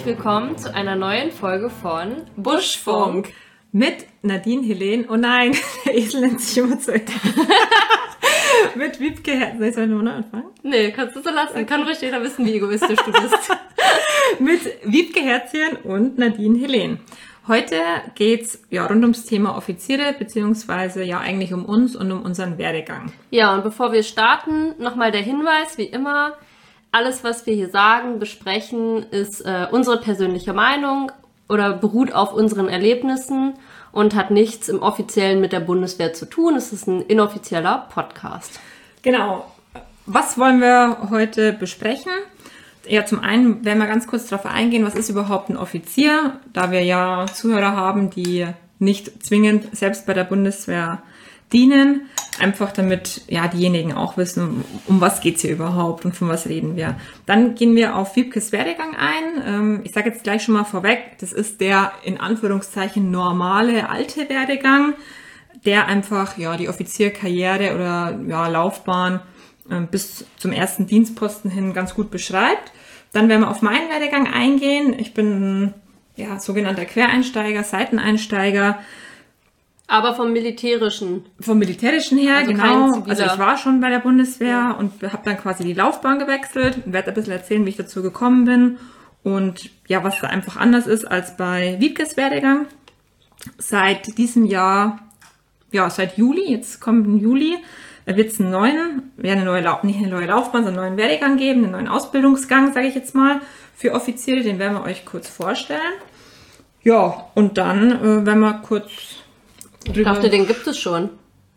willkommen zu einer neuen Folge von Buschfunk. Mit Nadine Helene, oh nein, der Esel nennt sich immer zu Ende. Mit Wiebke Herzchen. Soll ich nochmal anfangen? Nee, kannst du so lassen. Okay. Kann ruhig jeder wissen, wie egoistisch du bist. Mit Wiebke Herzchen und Nadine Helene. Heute geht's rund ums Thema Offiziere, beziehungsweise eigentlich um uns und um unseren Werdegang. Ja, und bevor wir starten, nochmal der Hinweis, wie immer, alles, was wir hier sagen, besprechen, ist unsere persönliche Meinung oder beruht auf unseren Erlebnissen und hat nichts im Offiziellen mit der Bundeswehr zu tun. Es ist ein inoffizieller Podcast. Genau. Was wollen wir heute besprechen? Ja, zum einen werden wir ganz kurz darauf eingehen, was ist überhaupt ein Offizier, da wir ja Zuhörer haben, die nicht zwingend selbst bei der Bundeswehr dienen, einfach damit diejenigen auch wissen, um was geht's hier überhaupt und von was reden wir. Dann gehen wir auf Wiebkes Werdegang ein. Ich sage jetzt gleich schon mal vorweg, das ist der in Anführungszeichen normale alte Werdegang, der einfach die Offizierkarriere oder Laufbahn bis zum ersten Dienstposten hin ganz gut beschreibt. Dann werden wir auf meinen Werdegang eingehen. Ich bin sogenannter Quereinsteiger, Seiteneinsteiger. Aber vom Militärischen. Vom Militärischen her, also genau. Also ich war schon bei der Bundeswehr und habe dann quasi die Laufbahn gewechselt und werde ein bisschen erzählen, wie ich dazu gekommen bin und was da einfach anders ist als bei Wiebkes Werdegang. Seit diesem Jahr, seit Juli, jetzt kommt im Juli, wird es nicht eine neue Laufbahn, sondern einen neuen Werdegang geben, einen neuen Ausbildungsgang, sage ich jetzt mal, für Offiziere. Den werden wir euch kurz vorstellen. Ja, und dann werden wir kurz Ich dachte, den gibt es schon.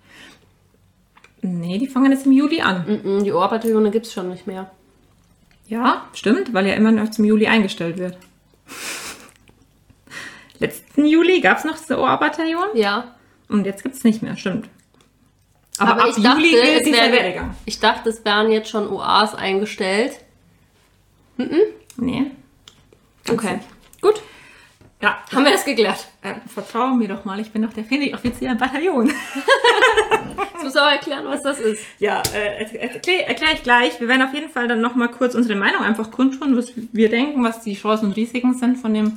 Nee, die fangen jetzt im Juli an. Die Ohrbataillone gibt es schon nicht mehr. Ja, stimmt, weil ja immer noch zum Juli eingestellt wird. Letzten Juli gab es noch das Ohrbataillon. Ja. Und jetzt gibt es nicht mehr, stimmt. Aber ab ich dachte, Juli gilt dieser Werdegang. Ich dachte, es wären jetzt schon OAs eingestellt. Nee. Okay, gut. Ja, haben wir das geklärt. Vertraue mir doch mal, ich bin doch der Offizier im Bataillon. Jetzt muss aber erklären, was das ist. Ja, erkläre ich gleich. Wir werden auf jeden Fall dann nochmal kurz unsere Meinung einfach kundtun, was wir denken, was die Chancen und Risiken sind von dem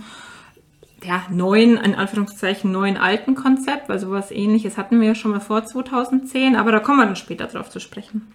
neuen, in Anführungszeichen, neuen alten Konzept, weil sowas Ähnliches hatten wir ja schon mal vor 2010, aber da kommen wir dann später drauf zu sprechen.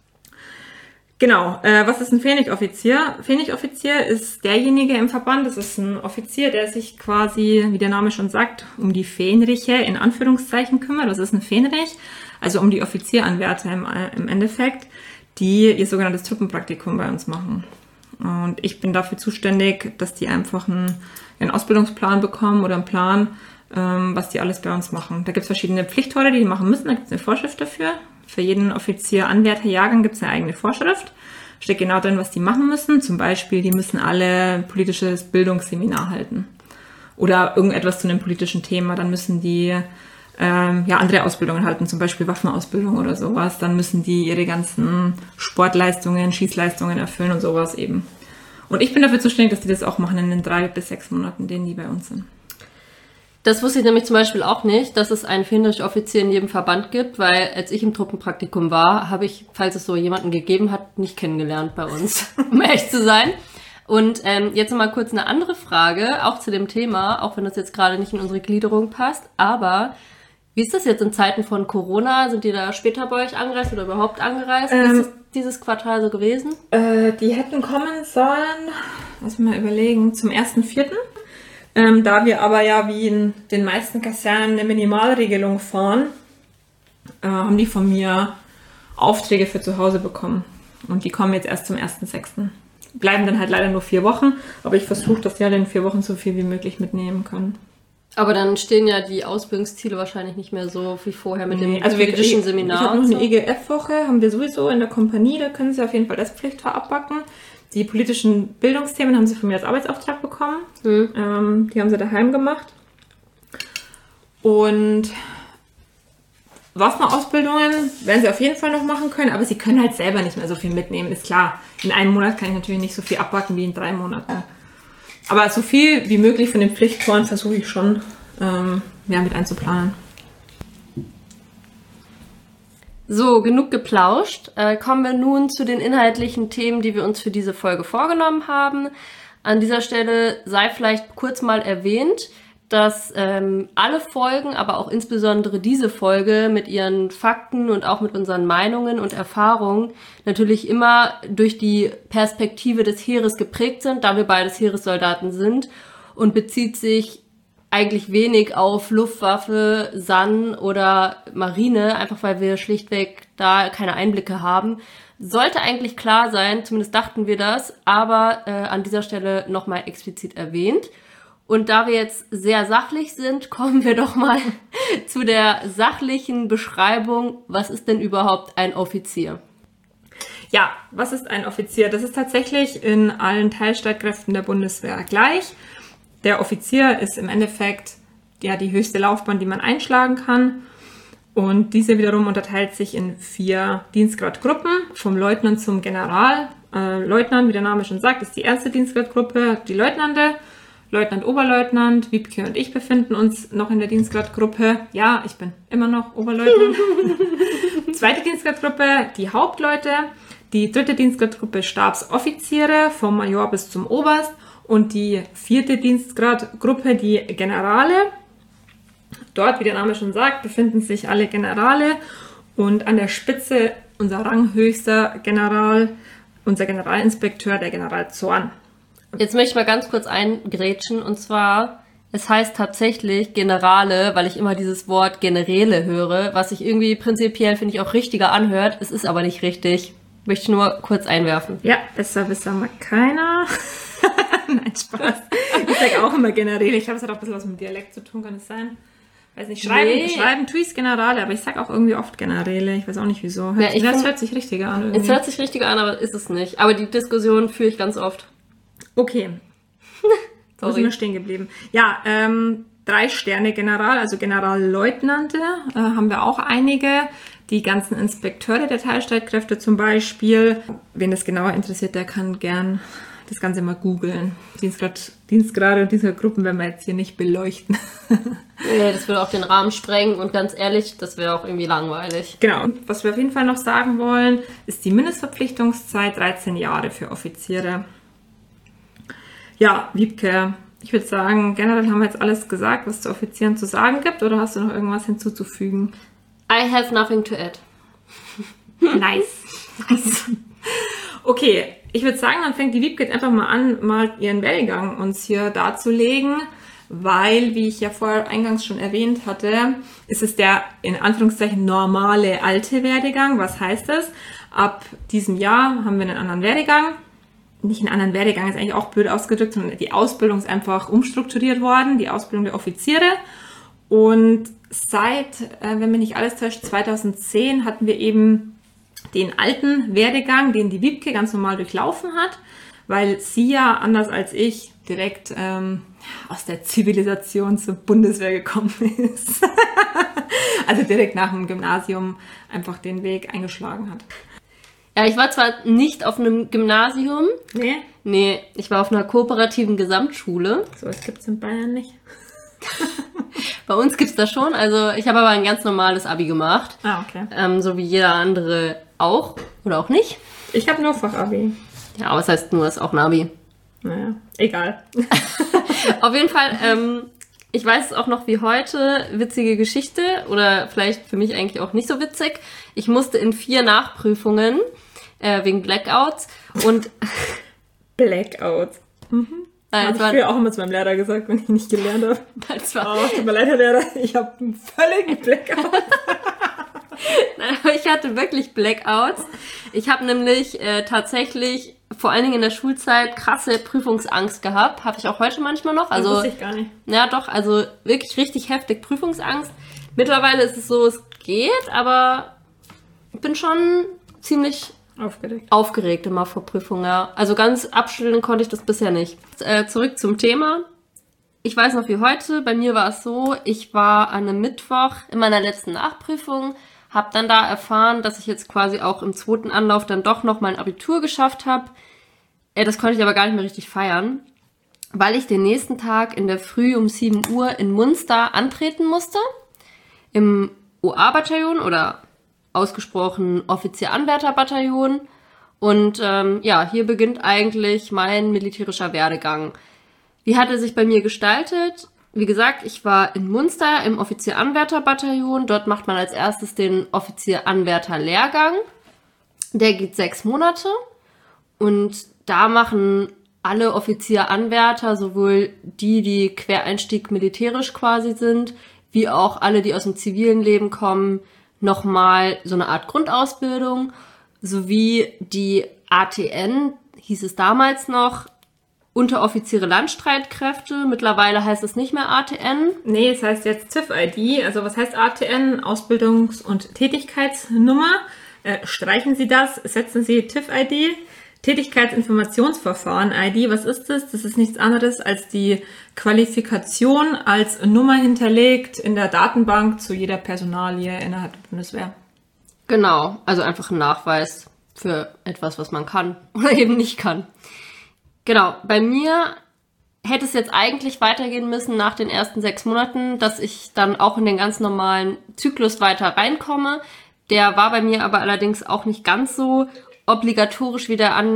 Genau, was ist ein Pfennig-Offizier? Pfennig-Offizier ist derjenige im Verband, das ist ein Offizier, der sich quasi, wie der Name schon sagt, um die Fähnriche in Anführungszeichen kümmert. Das ist ein Fähnrich, also um die Offizieranwärter im Endeffekt, die ihr sogenanntes Truppenpraktikum bei uns machen. Und ich bin dafür zuständig, dass die einfach einen Ausbildungsplan bekommen oder einen Plan, was die alles bei uns machen. Da gibt es verschiedene Pflichthorde, die machen müssen, da gibt es eine Vorschrift dafür. Für jeden Offizier-Anwärterjahrgang gibt es eine eigene Vorschrift. Steht genau drin, was die machen müssen. Zum Beispiel, die müssen alle ein politisches Bildungsseminar halten. Oder irgendetwas zu einem politischen Thema. Dann müssen die andere Ausbildungen halten, zum Beispiel Waffenausbildung oder sowas. Dann müssen die ihre ganzen Sportleistungen, Schießleistungen erfüllen und sowas eben. Und ich bin dafür zuständig, dass die das auch machen in den 3 bis 6 Monaten, denen die bei uns sind. Das wusste ich nämlich zum Beispiel auch nicht, dass es einen Fähnrich-Offizier in jedem Verband gibt, weil als ich im Truppenpraktikum war, habe ich, falls es so jemanden gegeben hat, nicht kennengelernt bei uns, um ehrlich zu sein. Und jetzt nochmal kurz eine andere Frage, auch zu dem Thema, auch wenn das jetzt gerade nicht in unsere Gliederung passt, aber wie ist das jetzt in Zeiten von Corona? Sind die da später bei euch angereist oder überhaupt angereist? Wie ist das dieses Quartal so gewesen? Die hätten kommen sollen, lass mich mal überlegen, zum 1.4., da wir aber wie in den meisten Kasernen eine Minimalregelung fahren, haben die von mir Aufträge für zu Hause bekommen. Und die kommen jetzt erst zum 1.6. Bleiben dann halt leider nur 4 Wochen, aber ich versuche, dass die halt in 4 Wochen so viel wie möglich mitnehmen können. Aber dann stehen ja die Ausbildungsziele wahrscheinlich nicht mehr so wie vorher mit dem politischen Seminar. Ich habe noch eine EGF-Woche, haben wir sowieso in der Kompanie, da können sie auf jeden Fall das Pflichtfach abbacken. Die politischen Bildungsthemen haben sie von mir als Arbeitsauftrag bekommen. Die haben sie daheim gemacht. Und Waffenausbildungen werden sie auf jeden Fall noch machen können, aber sie können halt selber nicht mehr so viel mitnehmen, ist klar. In einem Monat kann ich natürlich nicht so viel abbacken wie in 3 Monaten. Aber so viel wie möglich von den Pflichttoren versuche ich schon mit einzuplanen. So, genug geplauscht. Kommen wir nun zu den inhaltlichen Themen, die wir uns für diese Folge vorgenommen haben. An dieser Stelle sei vielleicht kurz mal erwähnt, dass alle Folgen, aber auch insbesondere diese Folge mit ihren Fakten und auch mit unseren Meinungen und Erfahrungen natürlich immer durch die Perspektive des Heeres geprägt sind, da wir beides Heeressoldaten sind, und bezieht sich eigentlich wenig auf Luftwaffe, San oder Marine, einfach weil wir schlichtweg da keine Einblicke haben. Sollte eigentlich klar sein, zumindest dachten wir das, aber an dieser Stelle nochmal explizit erwähnt. Und da wir jetzt sehr sachlich sind, kommen wir doch mal zu der sachlichen Beschreibung, was ist denn überhaupt ein Offizier? Ja, was ist ein Offizier? Das ist tatsächlich in allen Teilstreitkräften der Bundeswehr gleich. Der Offizier ist im Endeffekt ja die höchste Laufbahn, die man einschlagen kann. Und diese wiederum unterteilt sich in 4 Dienstgradgruppen, vom Leutnant zum General. Leutnant, wie der Name schon sagt, ist die erste Dienstgradgruppe, die Leutnante. Leutnant, Oberleutnant, Wiebke und ich befinden uns noch in der Dienstgradgruppe. Ja, ich bin immer noch Oberleutnant. Zweite Dienstgradgruppe, die Hauptleute. Die dritte Dienstgradgruppe, Stabsoffiziere, vom Major bis zum Oberst. Und die 4. Dienstgradgruppe, die Generale. Dort, wie der Name schon sagt, befinden sich alle Generale. Und an der Spitze unser ranghöchster General, unser Generalinspekteur, der General Zorn. Jetzt möchte ich mal ganz kurz eingrätschen, und zwar, es heißt tatsächlich Generale, weil ich immer dieses Wort Generäle höre, was sich irgendwie prinzipiell, finde ich, auch richtiger anhört. Es ist aber nicht richtig. Möchte ich nur kurz einwerfen. Ja, besser mal keiner. Nein, Spaß. Ich sage auch immer Generäle. Ich glaube, es hat auch ein bisschen was mit Dialekt zu tun, kann es sein? Weiß nicht, schreiben tue ich Generale, aber ich sage auch irgendwie oft Generäle. Ich weiß auch nicht wieso. Das hört sich richtiger an irgendwie. Es hört sich richtiger an, aber ist es nicht. Aber die Diskussion führe ich ganz oft. Okay. Wo sind wir stehen geblieben? Ja, 3-Sterne-General, also Generalleutnante, haben wir auch einige. Die ganzen Inspekteure der Teilstreitkräfte zum Beispiel. Wen das genauer interessiert, der kann gern das Ganze mal googeln. Dienstgrade und Dienstgradgruppen werden wir jetzt hier nicht beleuchten. Nee, das würde auch den Rahmen sprengen und ganz ehrlich, das wäre auch irgendwie langweilig. Genau. Was wir auf jeden Fall noch sagen wollen, ist die Mindestverpflichtungszeit 13 Jahre für Offiziere. Ja, Wiebke, ich würde sagen, generell haben wir jetzt alles gesagt, was zu Offizieren zu sagen gibt, oder hast du noch irgendwas hinzuzufügen? I have nothing to add. Nice. Okay, ich würde sagen, dann fängt die Wiebke einfach mal an, mal ihren Werdegang uns hier darzulegen, weil, wie ich ja vorher eingangs schon erwähnt hatte, ist es der in Anführungszeichen normale alte Werdegang. Was heißt das? Ab diesem Jahr haben wir einen anderen Werdegang. Nicht einen anderen Werdegang, ist eigentlich auch blöd ausgedrückt, sondern die Ausbildung ist einfach umstrukturiert worden, die Ausbildung der Offiziere. Und seit, wenn mich nicht alles täuscht, 2010 hatten wir eben den alten Werdegang, den die Wiebke ganz normal durchlaufen hat, weil sie ja, anders als ich, direkt aus der Zivilisation zur Bundeswehr gekommen ist. Also direkt nach dem Gymnasium einfach den Weg eingeschlagen hat. Ja, ich war zwar nicht auf einem Gymnasium. Nee? Nee, ich war auf einer kooperativen Gesamtschule. So was gibt's in Bayern nicht. Bei uns gibt's das schon. Also ich habe aber ein ganz normales Abi gemacht. Ah, okay. So wie jeder andere auch. Oder auch nicht. Ich habe nur Fachabi. Ja, aber was heißt nur, ist auch ein Abi. Naja, egal. Auf jeden Fall, ich weiß es auch noch wie heute, witzige Geschichte. Oder vielleicht für mich eigentlich auch nicht so witzig. Ich musste in 4 Nachprüfungen wegen Blackouts und... Blackouts. Mhm. Habe ich früher auch immer zu meinem Lehrer gesagt, wenn ich nicht gelernt habe. Tut mir leid, Herr Lehrer, ich habe einen völligen Blackout. Nein, aber ich hatte wirklich Blackouts. Ich habe nämlich tatsächlich, vor allen Dingen in der Schulzeit, krasse Prüfungsangst gehabt. Habe ich auch heute manchmal noch. Also, das wusste ich gar nicht. Ja, doch, also wirklich richtig heftig Prüfungsangst. Mittlerweile ist es so, es geht, aber ich bin schon ziemlich... Aufgeregt immer vor Prüfungen, ja. Also ganz abstellen konnte ich das bisher nicht. Zurück zum Thema. Ich weiß noch wie heute, bei mir war es so, ich war an einem Mittwoch in meiner letzten Nachprüfung, habe dann da erfahren, dass ich jetzt quasi auch im 2. Anlauf dann doch noch mein Abitur geschafft habe. Das konnte ich aber gar nicht mehr richtig feiern, weil ich den nächsten Tag in der Früh um 7 Uhr in Munster antreten musste. Im OA-Bataillon oder ausgesprochen Offizier-Anwärter-Bataillon. Und hier beginnt eigentlich mein militärischer Werdegang. Wie hat er sich bei mir gestaltet? Wie gesagt, ich war in Munster im Offizier-Anwärter-Bataillon. Dort macht man als erstes den Offizier-Anwärter-Lehrgang. Der geht 6 Monate. Und da machen alle Offizier-Anwärter, sowohl die Quereinstieg militärisch quasi sind, wie auch alle, die aus dem zivilen Leben kommen, nochmal so eine Art Grundausbildung, sowie die ATN, hieß es damals noch, Unteroffiziere Landstreitkräfte. Mittlerweile heißt es nicht mehr ATN. Nee, es heißt jetzt TÜV-ID. Also was heißt ATN? Ausbildungs- und Tätigkeitsnummer. Streichen Sie das, setzen Sie TÜV-ID. Tätigkeitsinformationsverfahren-ID, was ist das? Das ist nichts anderes als die Qualifikation als Nummer hinterlegt in der Datenbank zu jeder Personalie innerhalb der Bundeswehr. Genau, also einfach ein Nachweis für etwas, was man kann oder eben nicht kann. Genau, bei mir hätte es jetzt eigentlich weitergehen müssen nach den ersten 6 Monaten, dass ich dann auch in den ganz normalen Zyklus weiter reinkomme. Der war bei mir aber allerdings auch nicht ganz so obligatorisch, wie der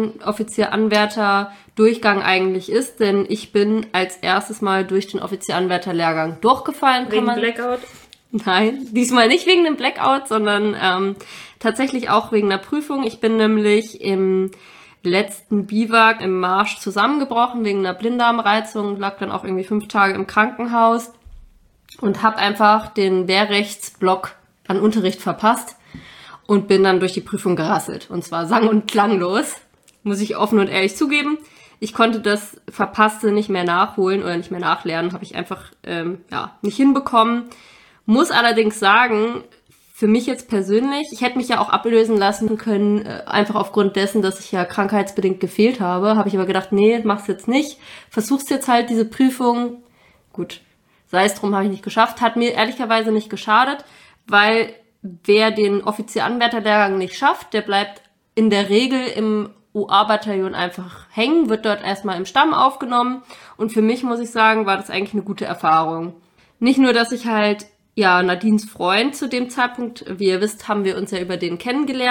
Offizier-Anwärter-Durchgang eigentlich ist, denn ich bin als erstes mal durch den Offizier-Anwärter-Lehrgang durchgefallen. Wegen Blackout? Nein, diesmal nicht wegen dem Blackout, sondern tatsächlich auch wegen der Prüfung. Ich bin nämlich im letzten Biwak im Marsch zusammengebrochen wegen einer Blinddarmreizung, lag dann auch irgendwie 5 Tage im Krankenhaus und habe einfach den Wehrrechtsblock an Unterricht verpasst und bin dann durch die Prüfung gerasselt. Und zwar sang- und klanglos, muss ich offen und ehrlich zugeben. Ich konnte das Verpasste nicht mehr nachholen oder nicht mehr nachlernen, habe ich einfach nicht hinbekommen. Muss allerdings sagen, für mich jetzt persönlich, ich hätte mich ja auch ablösen lassen können, einfach aufgrund dessen, dass ich ja krankheitsbedingt gefehlt habe. Habe ich aber gedacht, nee, mach's jetzt nicht. Versuch's jetzt halt, diese Prüfung. Gut, sei es drum, habe ich nicht geschafft. Hat mir ehrlicherweise nicht geschadet, weil wer den Offizier-Anwärter-Lehrgang nicht schafft, der bleibt in der Regel im UA-Bataillon einfach hängen, wird dort erstmal im Stamm aufgenommen. Und für mich, muss ich sagen, war das eigentlich eine gute Erfahrung. Nicht nur, dass ich halt Nadines Freund zu dem Zeitpunkt, wie ihr wisst, haben wir uns ja über den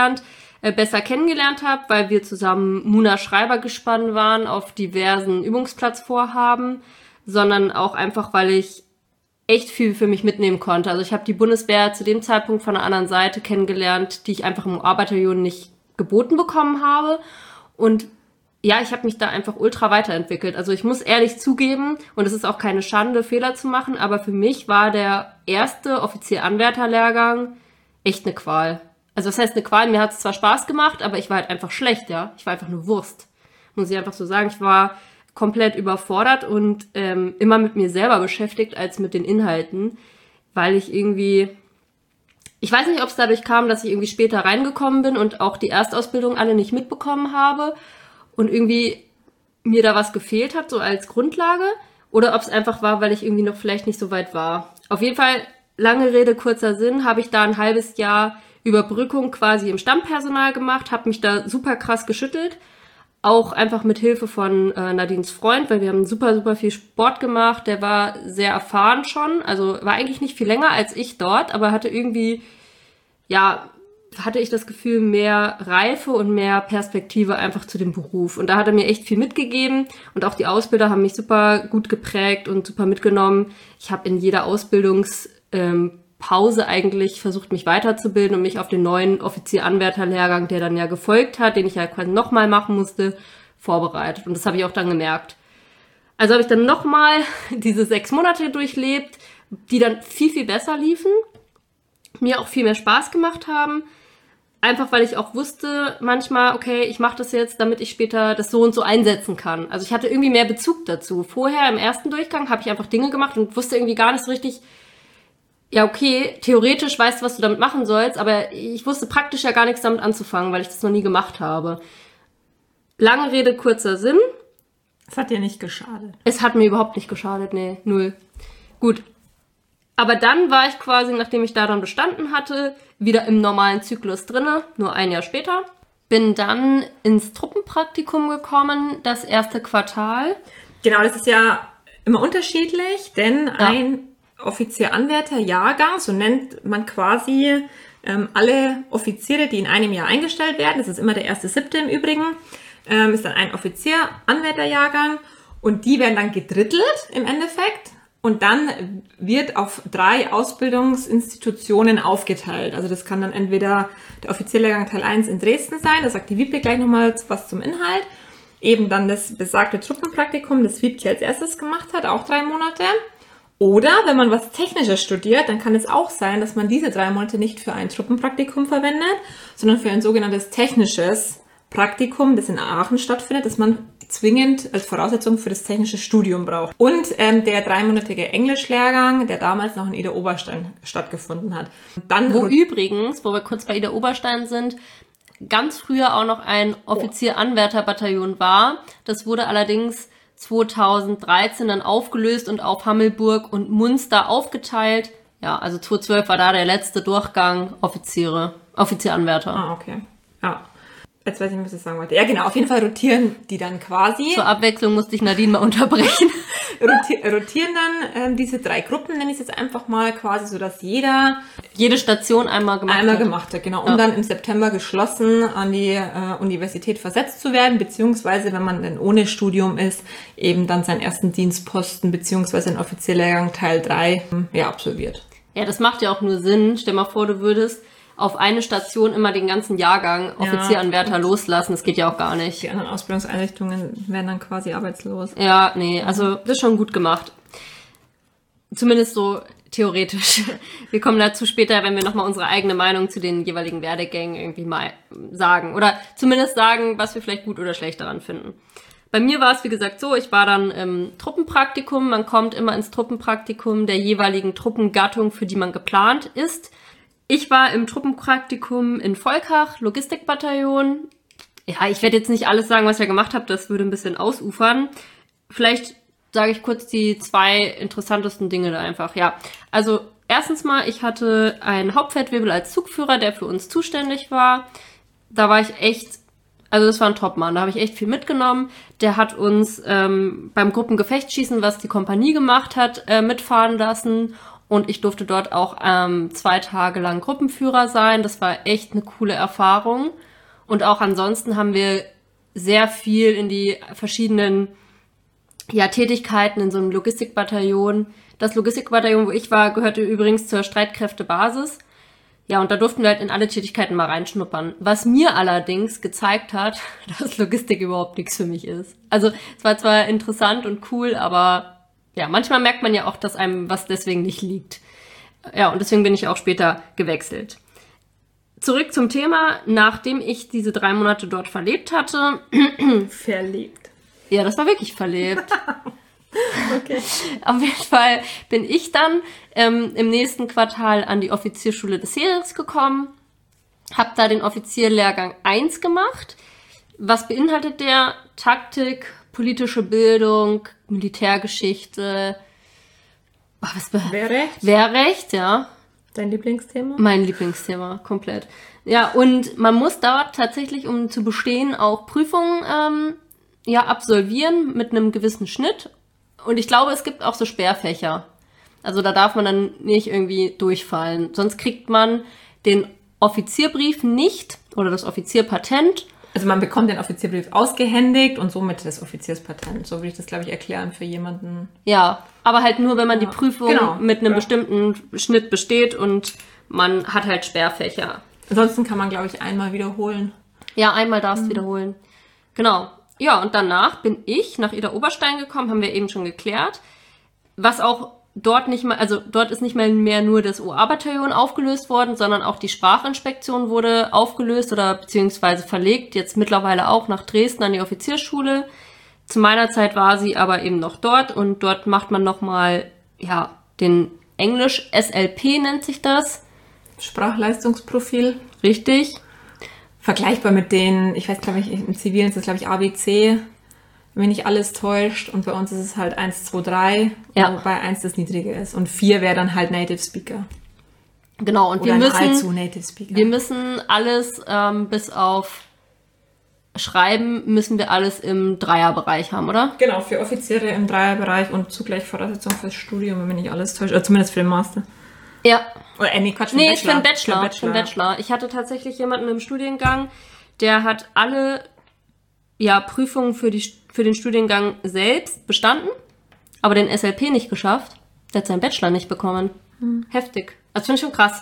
besser kennengelernt habe, weil wir zusammen Muna Schreiber gespannt waren auf diversen Übungsplatzvorhaben, sondern auch einfach, weil ich echt viel für mich mitnehmen konnte. Also ich habe die Bundeswehr zu dem Zeitpunkt von einer anderen Seite kennengelernt, die ich einfach im UA-Bataillon nicht geboten bekommen habe. Und ja, ich habe mich da einfach ultra weiterentwickelt. Also ich muss ehrlich zugeben, und es ist auch keine Schande, Fehler zu machen, aber für mich war der erste Offizier-Anwärter-Lehrgang echt eine Qual. Also was heißt eine Qual? Mir hat es zwar Spaß gemacht, aber ich war halt einfach schlecht, ja. Ich war einfach eine Wurst. Muss ich einfach so sagen. Ich war komplett überfordert und immer mit mir selber beschäftigt als mit den Inhalten, weil ich irgendwie... Ich weiß nicht, ob es dadurch kam, dass ich irgendwie später reingekommen bin und auch die Erstausbildung alle nicht mitbekommen habe und irgendwie mir da was gefehlt hat, so als Grundlage, oder ob es einfach war, weil ich irgendwie noch vielleicht nicht so weit war. Auf jeden Fall, lange Rede, kurzer Sinn, habe ich da ein halbes Jahr Überbrückung quasi im Stammpersonal gemacht, habe mich da super krass geschüttelt, auch einfach mit Hilfe von Nadines Freund, weil wir haben super, super viel Sport gemacht, der war sehr erfahren schon, also war eigentlich nicht viel länger als ich dort, aber hatte irgendwie, hatte ich das Gefühl, mehr Reife und mehr Perspektive einfach zu dem Beruf. Und da hat er mir echt viel mitgegeben und auch die Ausbilder haben mich super gut geprägt und super mitgenommen. Ich habe in jeder Ausbildungspause eigentlich versucht, mich weiterzubilden und mich auf den neuen Offizier-Anwärter-Lehrgang, der dann ja gefolgt hat, den ich ja quasi nochmal machen musste, vorbereitet. Und das habe ich auch dann gemerkt. Also habe ich dann nochmal diese 6 Monate durchlebt, die dann viel, viel besser liefen, mir auch viel mehr Spaß gemacht haben. Einfach, weil ich auch wusste manchmal, okay, ich mache das jetzt, damit ich später das so und so einsetzen kann. Also ich hatte irgendwie mehr Bezug dazu. Vorher, im ersten Durchgang, habe ich einfach Dinge gemacht und wusste irgendwie gar nicht so richtig, ja okay, theoretisch weißt du, was du damit machen sollst, aber ich wusste praktisch ja gar nichts damit anzufangen, weil ich das noch nie gemacht habe. Lange Rede, kurzer Sinn. Es hat dir nicht geschadet. Es hat mir überhaupt nicht geschadet, nee, 0. Gut. Aber dann war ich quasi, nachdem ich daran bestanden hatte, wieder im normalen Zyklus drinne, nur ein Jahr später. Bin dann ins Truppenpraktikum gekommen, das erste Quartal. Genau, das ist ja immer unterschiedlich, denn ein Offizier-Anwärter-Jahrgang, so nennt man quasi Alle Offiziere, die in einem Jahr eingestellt werden, das ist immer der 1.7. im Übrigen, ist dann ein Offizier-Anwärterjahrgang und die werden dann gedrittelt im Endeffekt und dann wird auf 3 Ausbildungsinstitutionen aufgeteilt. Also das kann dann entweder der Offizierlehrgang Teil 1 in Dresden sein, da sagt die Wiebke gleich nochmal was zum Inhalt, eben dann das besagte Truppenpraktikum, das Wiebke als erstes gemacht hat, auch 3 Monate. Oder wenn man was Technisches studiert, dann kann es auch sein, dass man diese 3 Monate nicht für ein Truppenpraktikum verwendet, sondern für ein sogenanntes technisches Praktikum, das in Aachen stattfindet, das man zwingend als Voraussetzung für das technische Studium braucht. Und der 3-monatige Englischlehrgang, der damals noch in Ida Oberstein stattgefunden hat. Dann Wo wir kurz bei Ida Oberstein sind, ganz früher auch noch ein Offizier-Anwärter-Bataillon war. Das wurde allerdings 2013 dann aufgelöst und auf Hammelburg und Munster aufgeteilt. Ja, also 2012 war da der letzte Durchgang Offizieranwärter. Ah, okay. Ja. Jetzt weiß ich nicht, was ich sagen wollte. Ja, genau. Auf jeden Fall rotieren die dann quasi. Zur Abwechslung musste ich Nadine mal unterbrechen. rotieren dann diese 3 Gruppen, nenne ich es jetzt einfach mal, quasi so, dass jede Station einmal gemacht hat. Genau, um dann im September geschlossen an die Universität versetzt zu werden, beziehungsweise, wenn man dann ohne Studium ist, eben dann seinen ersten Dienstposten, beziehungsweise den Offizierlehrgang Teil 3 absolviert. Ja, das macht ja auch nur Sinn. Stell mal vor, du würdest auf eine Station immer den ganzen Jahrgang Offizieranwärter loslassen. Das geht ja auch gar nicht. Die anderen Ausbildungseinrichtungen werden dann quasi arbeitslos. Ja, nee, also das ist schon gut gemacht. Zumindest so theoretisch. Wir kommen dazu später, wenn wir nochmal unsere eigene Meinung zu den jeweiligen Werdegängen irgendwie mal sagen. Oder zumindest sagen, was wir vielleicht gut oder schlecht daran finden. Bei mir war es, wie gesagt, so, ich war dann im Truppenpraktikum. Man kommt immer ins Truppenpraktikum der jeweiligen Truppengattung, für die man geplant ist. Ich war im Truppenpraktikum in Volkach, Logistikbataillon. Ja, ich werde jetzt nicht alles sagen, was ich gemacht habe, das würde ein bisschen ausufern. Vielleicht sage ich kurz die 2 interessantesten Dinge da einfach. Ja, also erstens mal, ich hatte einen Hauptfeldwebel als Zugführer, der für uns zuständig war. Da war ich echt, also das war ein Top-Mann, da habe ich echt viel mitgenommen. Der hat uns beim Gruppengefechtsschießen, was die Kompanie gemacht hat, mitfahren lassen. Und ich durfte dort auch 2 Tage lang Gruppenführer sein. Das war echt eine coole Erfahrung. Und auch ansonsten haben wir sehr viel in die verschiedenen Tätigkeiten in so einem Logistikbataillon. Das Logistikbataillon, wo ich war, gehörte übrigens zur Streitkräftebasis. Ja, und da durften wir halt in alle Tätigkeiten mal reinschnuppern. Was mir allerdings gezeigt hat, dass Logistik überhaupt nichts für mich ist. Also es war zwar interessant und cool, aber ja, manchmal merkt man ja auch, dass einem was deswegen nicht liegt. Ja, und deswegen bin ich auch später gewechselt. Zurück zum Thema, nachdem ich diese 3 Monate dort verlebt hatte. Verlebt. Ja, das war wirklich verlebt. Okay. Auf jeden Fall bin ich dann im nächsten Quartal an die Offizierschule des Heeres gekommen, habe da den Offizierlehrgang 1 gemacht. Was beinhaltet der? Taktik, politische Bildung, Militärgeschichte. Wehrrecht, ja. Dein Lieblingsthema? Mein Lieblingsthema, komplett. Ja, und man muss dort tatsächlich, um zu bestehen, auch Prüfungen absolvieren mit einem gewissen Schnitt. Und ich glaube, es gibt auch so Sperrfächer. Also da darf man dann nicht irgendwie durchfallen. Sonst kriegt man den Offizierbrief nicht oder das Offizierpatent. Also man bekommt den Offizierbrief ausgehändigt und somit das Offizierspatent. So würde ich das, glaube ich, erklären für jemanden. Ja, aber halt nur, wenn man die Prüfung mit einem bestimmten Schnitt besteht und man hat halt Sperrfächer. Ansonsten kann man, glaube ich, einmal wiederholen. Ja, einmal darfst du wiederholen. Genau. Ja, und danach bin ich nach Ida Oberstein gekommen, haben wir eben schon geklärt. Was auch dort nicht mal, also dort ist nicht mehr nur das OA-Bataillon aufgelöst worden, sondern auch die Sprachinspektion wurde aufgelöst oder beziehungsweise verlegt, jetzt mittlerweile auch nach Dresden an die Offiziersschule. Zu meiner Zeit war sie aber eben noch dort und dort macht man nochmal, den Englisch SLP nennt sich das. Sprachleistungsprofil. Richtig. Vergleichbar mit den, ich weiß, glaube ich, im Zivilen ist das, glaube ich, ABC, wenn nicht alles täuscht. Und bei uns ist es halt 1, 2, 3, wobei 1 das Niedrige ist. Und 4 wäre dann halt Native Speaker. Genau, und oder Native Speaker. Wir müssen alles, bis auf Schreiben, müssen wir alles im Dreierbereich haben, oder? Genau, für Offiziere im Dreierbereich und zugleich Voraussetzung fürs Studium, wenn mich nicht alles täuscht. Oder zumindest für den Master. Ja. Oder, nee, Quatsch, für den Bachelor. Ich hatte tatsächlich jemanden im Studiengang, der hat alle Prüfungen für den Studiengang selbst bestanden, aber den SLP nicht geschafft. Der hat seinen Bachelor nicht bekommen. Heftig. Das finde ich schon krass.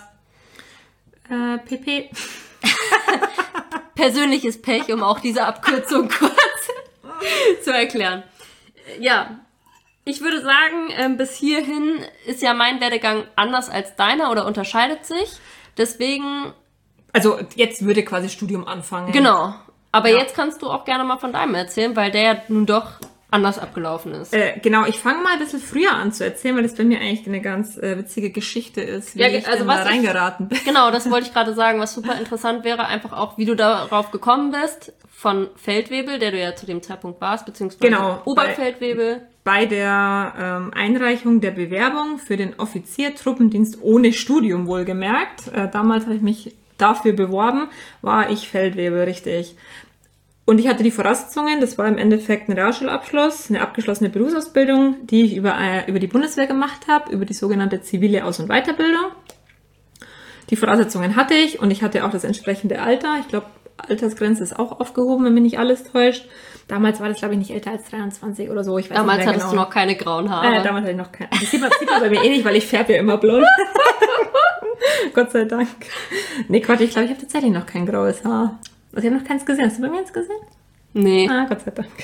PP. Persönliches Pech, um auch diese Abkürzung kurz zu erklären. Ja, ich würde sagen, bis hierhin ist ja mein Werdegang anders als deiner oder unterscheidet sich. Deswegen... Also jetzt würde quasi Studium anfangen. Genau. Aber jetzt kannst du auch gerne mal von deinem erzählen, weil der ja nun doch anders abgelaufen ist. Genau, ich fange mal ein bisschen früher an zu erzählen, weil das bei mir eigentlich eine ganz witzige Geschichte ist, wie ich da reingeraten bin. Genau, das wollte ich gerade sagen, was super interessant wäre, einfach auch, wie du darauf gekommen bist, von Feldwebel, der du ja zu dem Zeitpunkt warst, beziehungsweise Oberfeldwebel. Bei der Einreichung der Bewerbung für den Offiziertruppendienst ohne Studium wohlgemerkt, damals habe ich mich dafür beworben, war ich Feldwebel, richtig. Und ich hatte die Voraussetzungen, das war im Endeffekt ein Realschulabschluss, eine abgeschlossene Berufsausbildung, die ich über die Bundeswehr gemacht habe, über die sogenannte zivile Aus- und Weiterbildung. Die Voraussetzungen hatte ich und ich hatte auch das entsprechende Alter. Ich glaube, Altersgrenze ist auch aufgehoben, wenn mich nicht alles täuscht. Damals war das, glaube ich, nicht älter als 23 oder so. Ich weiß damals nicht mehr hattest du noch keine grauen Haare. Damals hatte ich noch keine. Das sieht man bei mir eh nicht, weil ich färbe ja immer blond. Gott sei Dank. Nee, Quatsch, ich glaube, ich habe tatsächlich noch kein graues Haar. Also ich habe noch keins gesehen. Hast du bei mir eins gesehen? Nee. Gott sei Dank.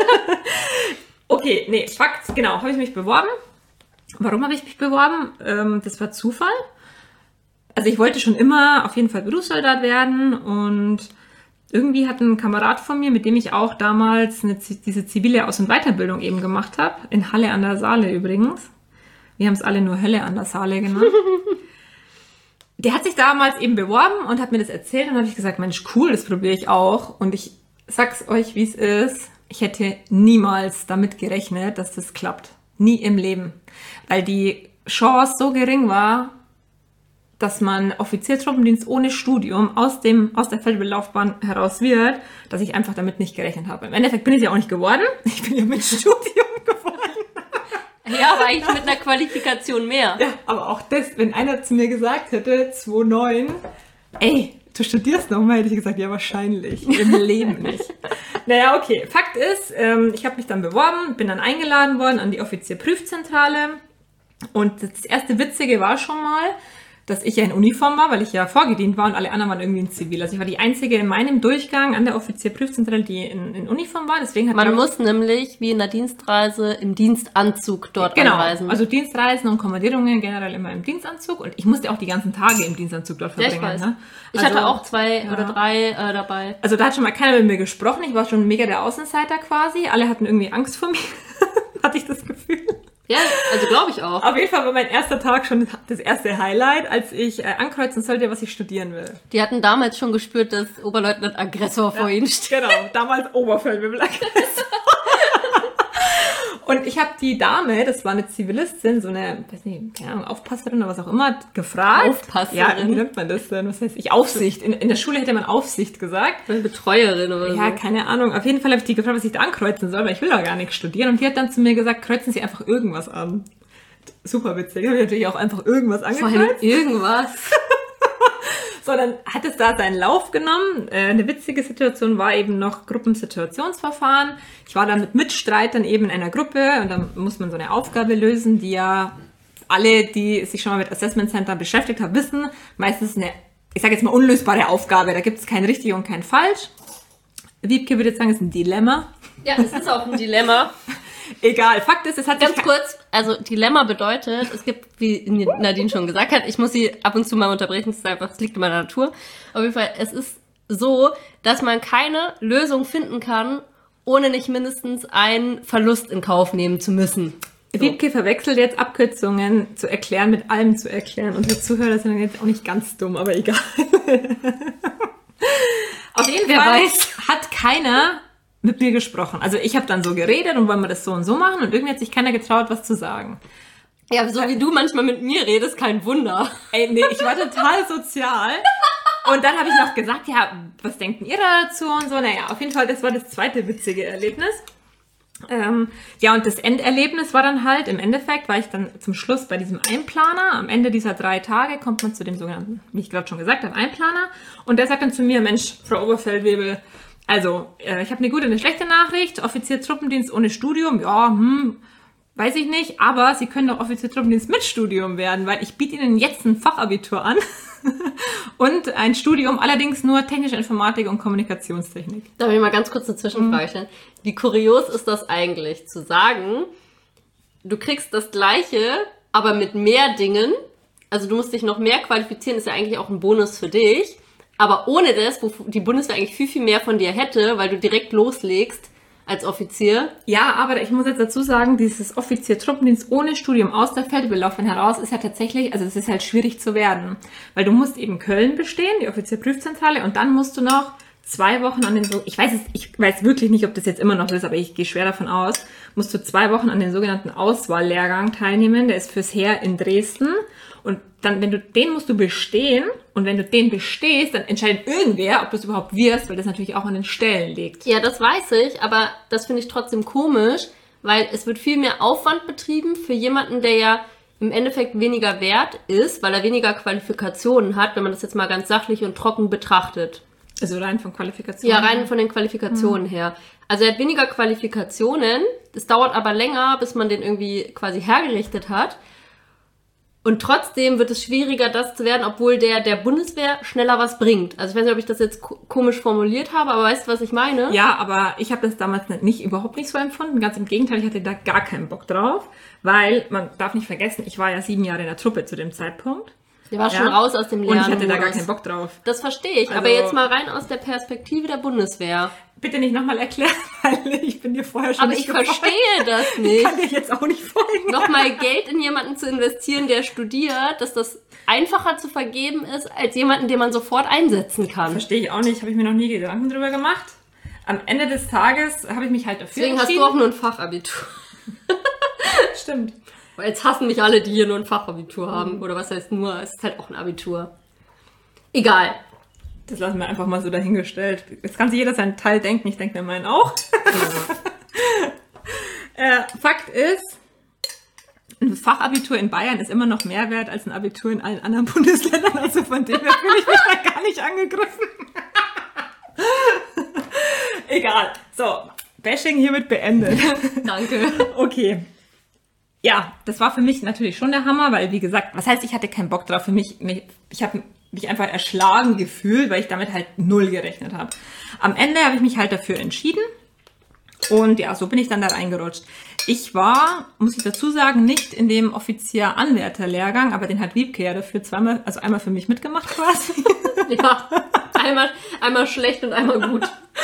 Okay, nee, Fakt, genau, habe ich mich beworben. Warum habe ich mich beworben? Das war Zufall. Also ich wollte schon immer auf jeden Fall Berufssoldat werden und irgendwie hat ein Kamerad von mir, mit dem ich auch damals diese zivile Aus- und Weiterbildung eben gemacht habe, in Halle an der Saale übrigens. Wir haben es alle nur Hölle an der Saale genannt. Der hat sich damals eben beworben und hat mir das erzählt und habe ich gesagt, Mensch, cool, das probiere ich auch. Und ich sag's euch, wie es ist. Ich hätte niemals damit gerechnet, dass das klappt. Nie im Leben. Weil die Chance so gering war, dass man Offiziertruppendienst ohne Studium aus der Feldwebellaufbahn heraus wird, dass ich einfach damit nicht gerechnet habe. Im Endeffekt bin ich ja auch nicht geworden. Ich bin ja mit Studium geworden. Ja, aber eigentlich mit einer Qualifikation mehr. Ja, aber auch das, wenn einer zu mir gesagt hätte, 2,9, ey, du studierst nochmal, hätte ich gesagt, ja, wahrscheinlich. Im Leben nicht. Naja, okay. Fakt ist, ich habe mich dann beworben, bin dann eingeladen worden an die Offizierprüfzentrale. Und das erste Witzige war schon mal, dass ich ja in Uniform war, weil ich ja vorgedient war und alle anderen waren irgendwie in Zivil. Also ich war die Einzige in meinem Durchgang an der Offizierprüfzentrale, die in Uniform war. Deswegen Man muss nämlich wie in der Dienstreise im Dienstanzug dort anreisen. Genau, also Dienstreisen und Kommandierungen generell immer im Dienstanzug. Und ich musste auch die ganzen Tage im Dienstanzug dort verbringen. Ja, ich weiß. Ne? Ich hatte auch 2 oder 3 dabei. Also da hat schon mal keiner mit mir gesprochen. Ich war schon mega der Außenseiter quasi. Alle hatten irgendwie Angst vor mir, hatte ich das Gefühl. Ja, also glaube ich auch. Auf jeden Fall war mein erster Tag schon das erste Highlight, als ich ankreuzen sollte, was ich studieren will. Die hatten damals schon gespürt, dass Oberleutnant Aggressor vor ihnen steht. Genau, damals Oberfeldwebel-Aggressor. Und ich habe die Dame, das war eine Zivilistin, so eine, weiß nicht, keine Ahnung, Aufpasserin oder was auch immer, gefragt. Aufpasserin? Ja, wie nennt man das denn? Was heißt ich? Aufsicht. In der Schule hätte man Aufsicht gesagt. Eine Betreuerin oder so. Ja, keine Ahnung. Auf jeden Fall habe ich die gefragt, was ich da ankreuzen soll, weil ich will doch gar nichts studieren. Und die hat dann zu mir gesagt, kreuzen Sie einfach irgendwas an. Super witzig. Habe ich natürlich auch einfach irgendwas angekreuzt. Vor allem irgendwas. So, dann hat es da seinen Lauf genommen. Eine witzige Situation war eben noch Gruppensituationsverfahren. Ich war da mit Mitstreitern eben in einer Gruppe und dann muss man so eine Aufgabe lösen, die ja alle, die sich schon mal mit Assessment Center beschäftigt haben, wissen. Meistens eine, ich sage jetzt mal, unlösbare Aufgabe. Da gibt es kein richtig und kein falsch. Wiebke würde jetzt sagen, es ist ein Dilemma. Ja, es ist auch ein Dilemma. Egal, Fakt ist, es hat Ganz kurz, also Dilemma bedeutet, es gibt, wie Nadine schon gesagt hat, ich muss sie ab und zu mal unterbrechen, es liegt in meiner Natur. Auf jeden Fall, es ist so, dass man keine Lösung finden kann, ohne nicht mindestens einen Verlust in Kauf nehmen zu müssen. So. Wiebke verwechselt jetzt Abkürzungen zu erklären mit allem zu erklären. Unsere Zuhörer sind jetzt auch nicht ganz dumm, aber egal. Auf jeden Fall hat keiner mit mir gesprochen. Also ich habe dann so geredet und wollen wir das so und so machen und irgendwie hat sich keiner getraut, was zu sagen. Ja, so wie du manchmal mit mir redest, kein Wunder. Ey, nee, ich war total sozial. Und dann habe ich noch gesagt, ja, was denkt ihr dazu und so. Naja, auf jeden Fall, das war das zweite witzige Erlebnis. Ja, und das Enderlebnis war dann halt, im Endeffekt war ich dann zum Schluss bei diesem Einplaner. Am Ende dieser 3 Tage kommt man zu dem sogenannten, wie ich gerade schon gesagt habe, Einplaner. Und der sagt dann zu mir, Mensch, Frau Oberfeldwebel, also, ich habe eine gute und eine schlechte Nachricht. Offizier Truppendienst ohne Studium, ja, weiß ich nicht. Aber Sie können doch Offizier Truppendienst mit Studium werden, weil ich biete Ihnen jetzt ein Fachabitur an. Und ein Studium, allerdings nur technische Informatik und Kommunikationstechnik. Darf ich mal ganz kurz eine Zwischenfrage stellen? Wie kurios ist das eigentlich, zu sagen, du kriegst das Gleiche, aber mit mehr Dingen, also du musst dich noch mehr qualifizieren, ist ja eigentlich auch ein Bonus für dich, aber ohne das, wo die Bundeswehr eigentlich viel, viel mehr von dir hätte, weil du direkt loslegst als Offizier. Ja, aber ich muss jetzt dazu sagen, dieses Offizier Truppendienst ohne Studium aus der Feldwebel-Laufbahn heraus ist ja tatsächlich, also es ist halt schwierig zu werden. Weil du musst eben Köln bestehen, die Offizierprüfzentrale, und dann musst du noch 2 Wochen an den, ich weiß wirklich nicht, ob das jetzt immer noch so ist, aber ich gehe schwer davon aus, musst du 2 Wochen an den sogenannten Auswahllehrgang teilnehmen, der ist fürs Heer in Dresden. Und dann, den musst du bestehen, und wenn du den bestehst, dann entscheidet irgendwer, ob du es überhaupt wirst, weil das natürlich auch an den Stellen liegt. Ja, das weiß ich, aber das finde ich trotzdem komisch, weil es wird viel mehr Aufwand betrieben für jemanden, der ja im Endeffekt weniger wert ist, weil er weniger Qualifikationen hat, wenn man das jetzt mal ganz sachlich und trocken betrachtet. Also rein von Qualifikationen? Ja, rein von den Qualifikationen her. Also er hat weniger Qualifikationen, es dauert aber länger, bis man den irgendwie quasi hergerichtet hat. Und trotzdem wird es schwieriger, das zu werden, obwohl der Bundeswehr schneller was bringt. Also ich weiß nicht, ob ich das jetzt komisch formuliert habe, aber weißt du, was ich meine? Ja, aber ich habe das damals überhaupt nicht so empfunden. Ganz im Gegenteil, ich hatte da gar keinen Bock drauf. Weil, man darf nicht vergessen, ich war ja 7 Jahre in der Truppe zu dem Zeitpunkt. Der war schon raus aus dem Lernen. Und ich hatte da gar keinen Bock drauf. Das verstehe ich, also, aber jetzt mal rein aus der Perspektive der Bundeswehr. Bitte nicht nochmal erklären, weil ich bin dir vorher schon aber nicht gefolgt. Aber ich verstehe das nicht. Ich kann dir jetzt auch nicht folgen. Nochmal Geld in jemanden zu investieren, der studiert, dass das einfacher zu vergeben ist, als jemanden, den man sofort einsetzen kann. Verstehe ich auch nicht, habe ich mir noch nie Gedanken drüber gemacht. Am Ende des Tages habe ich mich halt dafür entschieden. Deswegen hast du auch nur ein Fachabitur. Stimmt. Weil jetzt hassen mich alle, die hier nur ein Fachabitur haben. Oder was heißt nur, es ist halt auch ein Abitur. Egal. Das lassen wir einfach mal so dahingestellt. Jetzt kann sich jeder seinen Teil denken, ich denke mir meinen auch. Fakt ist, ein Fachabitur in Bayern ist immer noch mehr wert als ein Abitur in allen anderen Bundesländern. Also von dem her fühle ich mich da gar nicht angegriffen. Egal. So, Bashing hiermit beendet. Danke. Okay. Ja, das war für mich natürlich schon der Hammer, weil, wie gesagt, was heißt, ich hatte keinen Bock drauf. Ich habe mich einfach erschlagen gefühlt, weil ich damit halt 0 gerechnet habe. Am Ende habe ich mich halt dafür entschieden und ja, so bin ich dann da reingerutscht. Ich war, muss ich dazu sagen, nicht in dem Offizier-Anwärter-Lehrgang, aber den hat Wiebke ja dafür einmal für mich mitgemacht quasi. Ja, einmal schlecht und einmal gut.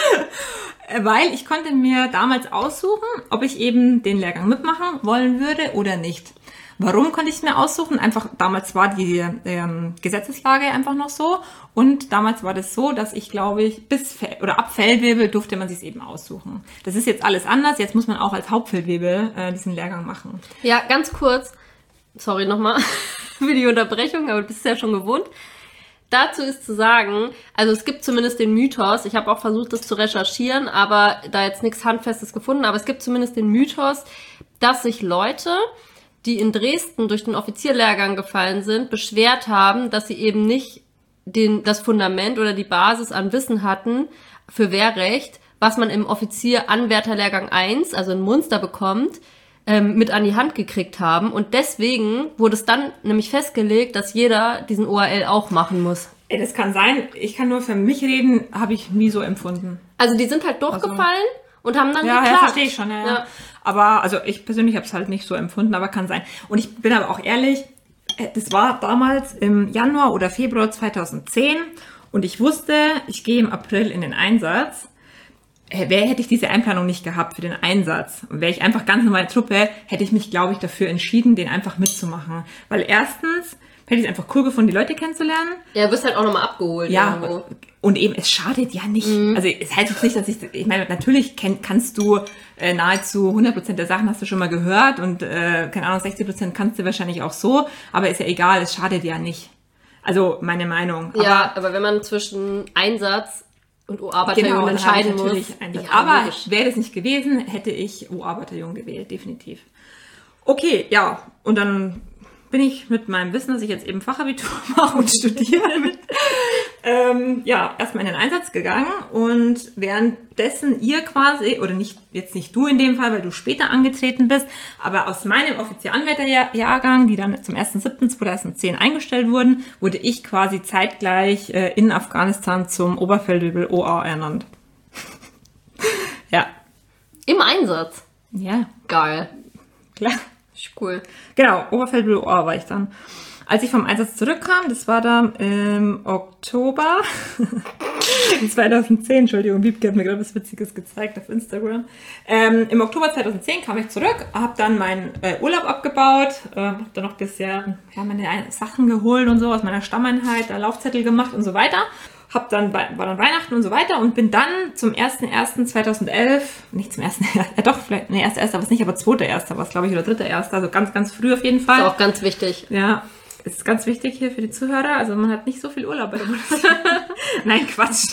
Weil ich konnte mir damals aussuchen, ob ich eben den Lehrgang mitmachen wollen würde oder nicht. Warum konnte ich es mir aussuchen? Einfach, damals war die Gesetzeslage einfach noch so. Und damals war das so, dass ich, glaube ich, ab Feldwebel durfte man sich eben aussuchen. Das ist jetzt alles anders. Jetzt muss man auch als Hauptfeldwebel diesen Lehrgang machen. Ja, ganz kurz. Sorry nochmal für die Unterbrechung, aber du bist es ja schon gewohnt. Dazu ist zu sagen, also es gibt zumindest den Mythos, ich habe auch versucht, das zu recherchieren, aber da jetzt nichts Handfestes gefunden, aber es gibt zumindest den Mythos, dass sich Leute, die in Dresden durch den Offizierlehrgang gefallen sind, beschwert haben, dass sie eben nicht das Fundament oder die Basis an Wissen hatten für Wehrrecht, was man im Offizier-Anwärter-Lehrgang 1, also in Munster bekommt, mit an die Hand gekriegt haben. Und deswegen wurde es dann nämlich festgelegt, dass jeder diesen OAL auch machen muss. Ey, das kann sein. Ich kann nur für mich reden, habe ich nie so empfunden. Also die sind halt durchgefallen und haben dann geklappt. Ja, verstehe ich schon. Ja. Aber also ich persönlich habe es halt nicht so empfunden, aber kann sein. Und ich bin aber auch ehrlich, das war damals im Januar oder Februar 2010 und ich wusste, ich gehe im April in den Einsatz. Hätte ich diese Einplanung nicht gehabt für den Einsatz und wäre ich einfach ganz normale Truppe, hätte ich mich, glaube ich, dafür entschieden, den einfach mitzumachen. Weil erstens hätte ich es einfach cool gefunden, die Leute kennenzulernen. Ja, du wirst halt auch nochmal abgeholt. Ja, irgendwo. Und eben, es schadet ja nicht. Also es heißt jetzt nicht, dass ich meine, natürlich kannst du nahezu 100% der Sachen hast du schon mal gehört und keine Ahnung, 60% kannst du wahrscheinlich auch so, aber ist ja egal, es schadet ja nicht. Also meine Meinung. Ja, aber wenn man zwischen Einsatz Und O-A-Bataillon entscheiden muss. Ja, aber wäre das nicht gewesen, hätte ich O-A-Bataillon gewählt, definitiv. Okay, ja, und dann bin ich mit meinem Wissen, dass ich jetzt eben Fachabitur mache und studiere, erstmal in den Einsatz gegangen und währenddessen ihr quasi, oder nicht, jetzt nicht du in dem Fall, weil du später angetreten bist, aber aus meinem Offizieranwärterjahrgang, die dann zum 1.7.2010 eingestellt wurden, wurde ich quasi zeitgleich in Afghanistan zum Oberfeldwebel OA ernannt. Ja. Im Einsatz? Ja. Geil. Klar. Cool. Genau, Oberfeldwebel OA war ich dann. Als ich vom Einsatz zurückkam, das war dann im Oktober 2010, Entschuldigung, Wiebke hat mir gerade was Witziges gezeigt auf Instagram. Im Oktober 2010 kam ich zurück, habe dann meinen Urlaub abgebaut, habe dann noch ein bisschen meine Sachen geholt und so aus meiner Stammeinheit, Laufzettel gemacht und so weiter. War dann Weihnachten und so weiter und bin dann zum 1.1.2011, nicht zum 1. doch, vielleicht, nee, 1.1. war es nicht, aber 2.1. war es, glaube ich, oder 3.1., also ganz, ganz früh auf jeden Fall. Ist auch ganz wichtig. Ja, ist ganz wichtig hier für die Zuhörer, also man hat nicht so viel Urlaub bei der Bundeswehr. Nein, Quatsch.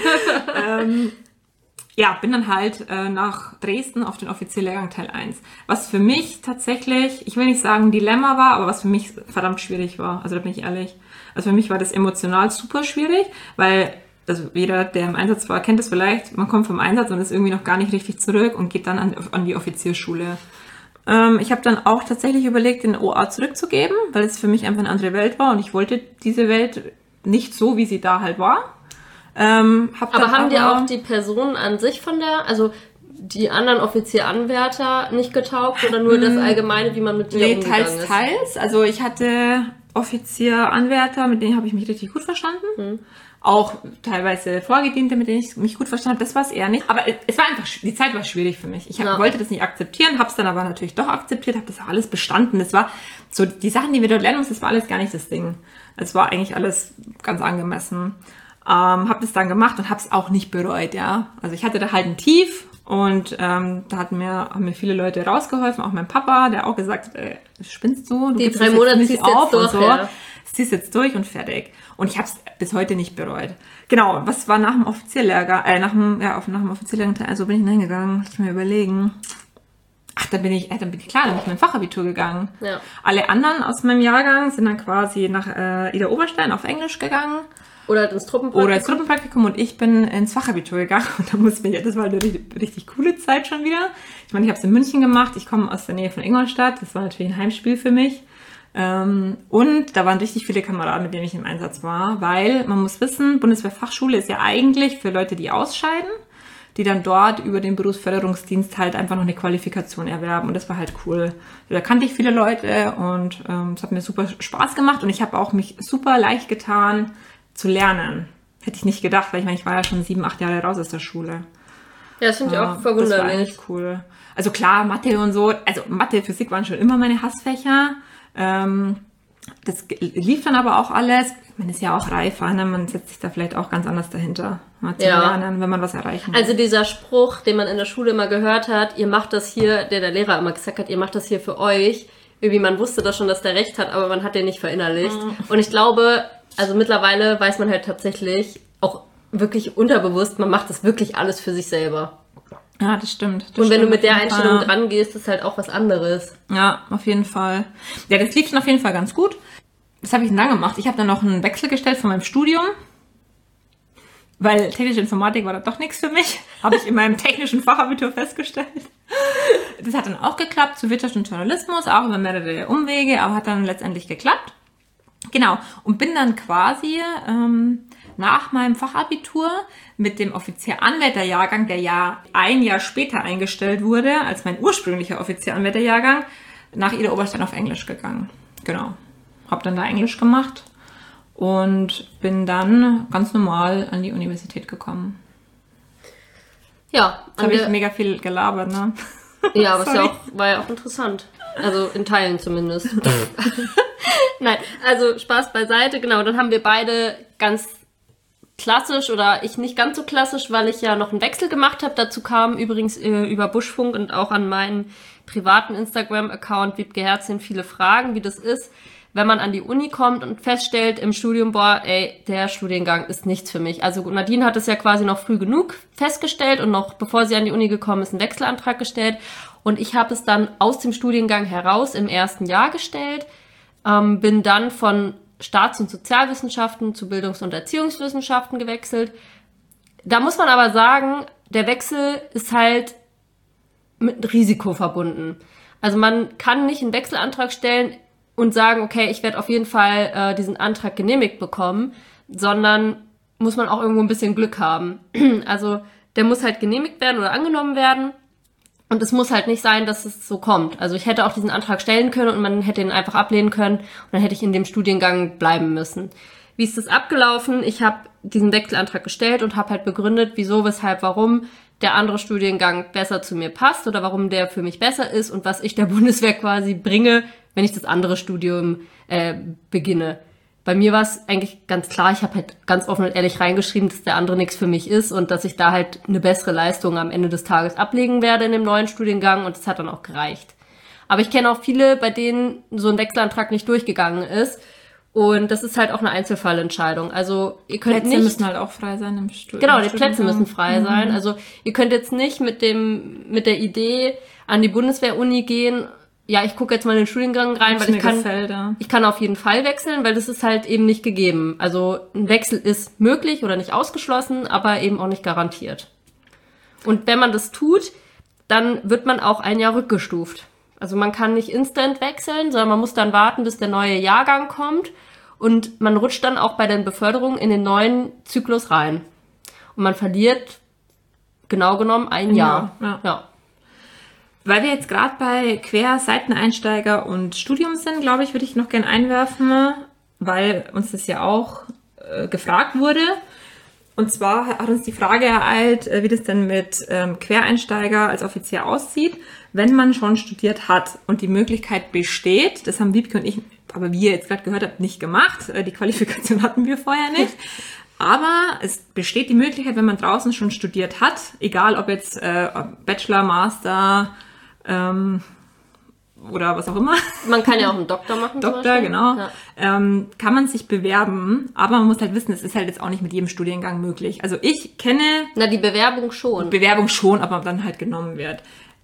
Bin dann halt nach Dresden auf den Offizierlehrgang Teil 1. Was für mich tatsächlich, ich will nicht sagen Dilemma war, aber was für mich verdammt schwierig war, also da bin ich ehrlich. Also für mich war das emotional super schwierig, weil, also jeder, der im Einsatz war, kennt es vielleicht, man kommt vom Einsatz und ist irgendwie noch gar nicht richtig zurück und geht dann an die Offiziersschule. Ich habe dann auch tatsächlich überlegt, den OA zurückzugeben, weil es für mich einfach eine andere Welt war und ich wollte diese Welt nicht so, wie sie da halt war. Aber haben dir auch die Personen an sich also die anderen Offizieranwärter nicht getaugt oder nur das Allgemeine, wie man mit dir umgegangen ist? Teils. Also ich hatte Offizieranwärter, mit denen habe ich mich richtig gut verstanden. Auch teilweise Vorgediente, mit denen ich mich gut verstanden habe. Das war es eher nicht. Aber es war einfach, die Zeit war schwierig für mich. Ich wollte das nicht akzeptieren, habe es dann aber natürlich doch akzeptiert, habe das auch alles bestanden. Das war so, die Sachen, die wir dort lernen mussten, das war alles gar nicht das Ding. Es war eigentlich alles ganz angemessen. Habe das dann gemacht und habe es auch nicht bereut, ja. Also ich hatte da halt ein Tief und da haben mir viele Leute rausgeholfen, auch mein Papa, der auch gesagt hat, spinnst du? Die 3 Monate ziehst du jetzt durch, ja. Ziehst jetzt durch und fertig. Und ich habe es bis heute nicht bereut. Genau, was war nach dem Offizierlehrgang, nach dem Offizierlehrgang, also bin ich hingegangen, muss ich mir überlegen. Ach, dann bin ich mein Fachabitur gegangen. Ja. Alle anderen aus meinem Jahrgang sind dann quasi nach Ida Oberstein auf Englisch gegangen. Oder ins Truppenpraktikum. Und ich bin ins Fachabitur gegangen. Und das war eine richtig coole Zeit schon wieder. Ich meine, ich habe es in München gemacht. Ich komme aus der Nähe von Ingolstadt. Das war natürlich ein Heimspiel für mich. Und da waren richtig viele Kameraden, mit denen ich im Einsatz war. Weil, man muss wissen, Bundeswehrfachschule ist ja eigentlich für Leute, die ausscheiden, die dann dort über den Berufsförderungsdienst halt einfach noch eine Qualifikation erwerben. Und das war halt cool. Da kannte ich viele Leute und es hat mir super Spaß gemacht. Und ich habe auch mich super leicht getan, zu lernen. Hätte ich nicht gedacht, weil ich war ja schon 7, 8 Jahre raus aus der Schule. Ja, das finde ich auch verwunderlich. Das war eigentlich cool. Also klar, Mathe und so, also Mathe, Physik waren schon immer meine Hassfächer. Das lief dann aber auch alles. Man ist ja auch reifer, ne? Man setzt sich da vielleicht auch ganz anders dahinter, mal zu lernen, wenn man was erreichen will. Also dieser Spruch, den man in der Schule immer gehört hat, ihr macht das hier, der Lehrer immer gesagt hat, ihr macht das hier für euch. Irgendwie, man wusste das schon, dass der recht hat, aber man hat den nicht verinnerlicht. Und ich glaube, also mittlerweile weiß man halt tatsächlich auch wirklich unterbewusst, man macht das wirklich alles für sich selber. Ja, das stimmt. Und wenn du mit der Einstellung dran gehst, ist halt auch was anderes. Ja, auf jeden Fall. Ja, das lief schon auf jeden Fall ganz gut. Was habe ich denn dann gemacht? Ich habe dann noch einen Wechsel gestellt von meinem Studium, weil technische Informatik war da doch nichts für mich. Habe ich in meinem technischen Fachabitur festgestellt. Das hat dann auch geklappt, zu Wirtschaft und Journalismus, auch über mehrere Umwege, aber hat dann letztendlich geklappt. Genau, und bin dann quasi nach meinem Fachabitur mit dem Offizieranwärterjahrgang, der ja ein Jahr später eingestellt wurde, als mein ursprünglicher Offizieranwärterjahrgang, nach Ida Oberstein auf Englisch gegangen. Genau, habe dann da Englisch gemacht und bin dann ganz normal an die Universität gekommen. Ja. Jetzt habe ich mega viel gelabert, ne? Ja, aber war ja auch interessant. Also in Teilen zumindest. Nein, also Spaß beiseite. Genau, dann haben wir beide ganz klassisch oder ich nicht ganz so klassisch, weil ich ja noch einen Wechsel gemacht habe. Dazu kam übrigens über Buschfunk und auch an meinen privaten Instagram-Account Wiebke Herzchen viele Fragen, wie das ist, wenn man an die Uni kommt und feststellt im Studium, boah, ey, der Studiengang ist nichts für mich. Also Nadine hat es ja quasi noch früh genug festgestellt und noch bevor sie an die Uni gekommen ist, einen Wechselantrag gestellt. Und ich habe es dann aus dem Studiengang heraus im ersten Jahr gestellt, bin dann von Staats- und Sozialwissenschaften zu Bildungs- und Erziehungswissenschaften gewechselt. Da muss man aber sagen, der Wechsel ist halt mit Risiko verbunden. Also man kann nicht einen Wechselantrag stellen und sagen, okay, ich werde auf jeden Fall diesen Antrag genehmigt bekommen, sondern muss man auch irgendwo ein bisschen Glück haben. Also der muss halt genehmigt werden oder angenommen werden und es muss halt nicht sein, dass es so kommt. Also ich hätte auch diesen Antrag stellen können und man hätte ihn einfach ablehnen können und dann hätte ich in dem Studiengang bleiben müssen. Wie ist das abgelaufen? Ich habe diesen Wechselantrag gestellt und habe halt begründet, wieso, weshalb, warum der andere Studiengang besser zu mir passt oder warum der für mich besser ist und was ich der Bundeswehr quasi bringe, wenn ich das andere Studium beginne. Bei mir war es eigentlich ganz klar, ich habe halt ganz offen und ehrlich reingeschrieben, dass der andere nichts für mich ist und dass ich da halt eine bessere Leistung am Ende des Tages ablegen werde in dem neuen Studiengang und das hat dann auch gereicht. Aber ich kenne auch viele, bei denen so ein Wechselantrag nicht durchgegangen ist und das ist halt auch eine Einzelfallentscheidung. Also ihr könnt Plätze nicht... müssen halt auch frei sein im Studium. Genau, die Plätze müssen frei sein. Also ihr könnt jetzt nicht mit der Idee an die Bundeswehr-Uni gehen, ja, ich gucke jetzt mal in den Studiengang rein, weil ich kann auf jeden Fall wechseln, weil das ist halt eben nicht gegeben. Also ein Wechsel ist möglich oder nicht ausgeschlossen, aber eben auch nicht garantiert. Und wenn man das tut, dann wird man auch ein Jahr rückgestuft. Also man kann nicht instant wechseln, sondern man muss dann warten, bis der neue Jahrgang kommt und man rutscht dann auch bei den Beförderungen in den neuen Zyklus rein. Und man verliert genau genommen ein Jahr. Ja. Weil wir jetzt gerade bei Querseiteneinsteiger und Studium sind, glaube ich, würde ich noch gerne einwerfen, weil uns das ja auch gefragt wurde. Und zwar hat uns die Frage ereilt, wie das denn mit Quereinsteiger als Offizier aussieht, wenn man schon studiert hat und die Möglichkeit besteht, das haben Wiebke und ich, aber wie ihr jetzt gerade gehört habt, nicht gemacht, die Qualifikation hatten wir vorher nicht, aber es besteht die Möglichkeit, wenn man draußen schon studiert hat, egal ob jetzt Bachelor, Master, oder was auch immer. Man kann ja auch einen Doktor machen. Doktor, genau. Ja. Kann man sich bewerben, aber man muss halt wissen, es ist halt jetzt auch nicht mit jedem Studiengang möglich. Also ich kenne... Na, die Bewerbung schon. Bewerbung schon, aber dann halt genommen wird.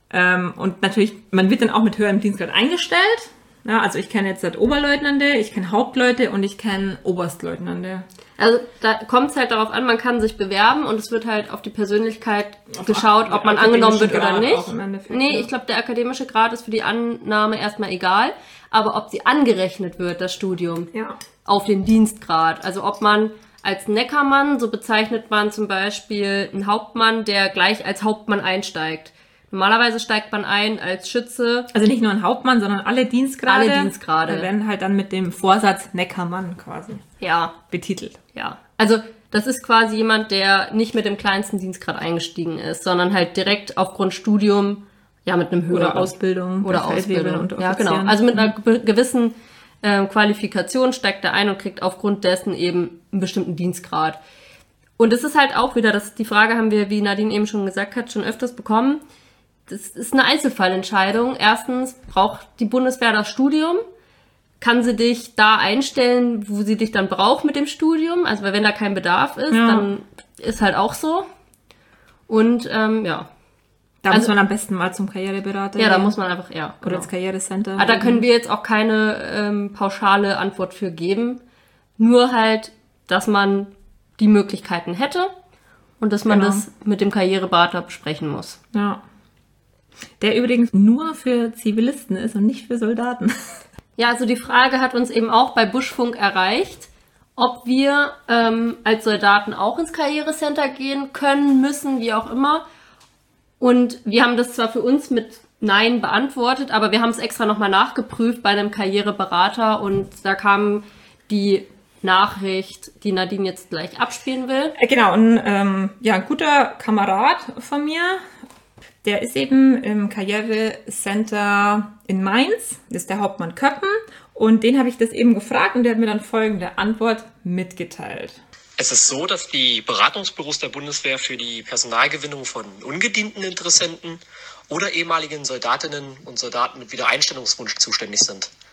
Und natürlich, man wird dann auch mit höherem Dienstgrad eingestellt. Ja, also ich kenne jetzt halt Oberleutnante, ich kenne Hauptleute und ich kenne Oberstleutnante. Also da kommt es halt darauf an, man kann sich bewerben und es wird halt auf die Persönlichkeit geschaut, ob man angenommen wird oder nicht. Nee, ich glaube, der akademische Grad ist für die Annahme erstmal egal, aber ob sie angerechnet wird, das Studium, auf den Dienstgrad. Also ob man als Neckermann, so bezeichnet man zum Beispiel einen Hauptmann, der gleich als Hauptmann einsteigt. Normalerweise steigt man ein als Schütze. Also nicht nur ein Hauptmann, sondern alle Dienstgrade. Alle Dienstgrade. Da werden halt dann mit dem Vorsatz Neckermann quasi betitelt. Ja, also das ist quasi jemand, der nicht mit dem kleinsten Dienstgrad eingestiegen ist, sondern halt direkt aufgrund Studium, mit einem höheren... Oder Ausbildung. Oder Ausbildung. Ja, genau. Also mit einer gewissen Qualifikation steigt er ein und kriegt aufgrund dessen eben einen bestimmten Dienstgrad. Und es ist halt auch wieder, die Frage haben wir, wie Nadine eben schon gesagt hat, schon öfters bekommen. Das ist eine Einzelfallentscheidung. Erstens braucht die Bundeswehr das Studium. Kann sie dich da einstellen, wo sie dich dann braucht mit dem Studium? Also wenn da kein Bedarf ist, dann ist halt auch so. Und Da muss man am besten mal zum Karriereberater. Ja, da muss man einfach, Oder ins Karrierecenter. Aber da können wir jetzt auch keine pauschale Antwort für geben. Nur halt, dass man die Möglichkeiten hätte und dass man das mit dem Karriereberater besprechen muss. Ja. Der übrigens nur für Zivilisten ist und nicht für Soldaten. Ja, also die Frage hat uns eben auch bei Buschfunk erreicht, ob wir als Soldaten auch ins Karrierecenter gehen können, müssen, wie auch immer. Und wir haben das zwar für uns mit Nein beantwortet, aber wir haben es extra nochmal nachgeprüft bei einem Karriereberater und da kam die Nachricht, die Nadine jetzt gleich abspielen will. Genau, und ein guter Kamerad von mir, der ist eben im Karrierecenter in Mainz, das ist der Hauptmann Köppen, und den habe ich das eben gefragt und der hat mir dann folgende Antwort mitgeteilt. Es ist so, dass die Beratungsbüros der Bundeswehr für die Personalgewinnung von ungedienten Interessenten oder ehemaligen Soldatinnen und Soldaten mit Wiedereinstellungswunsch zuständig sind.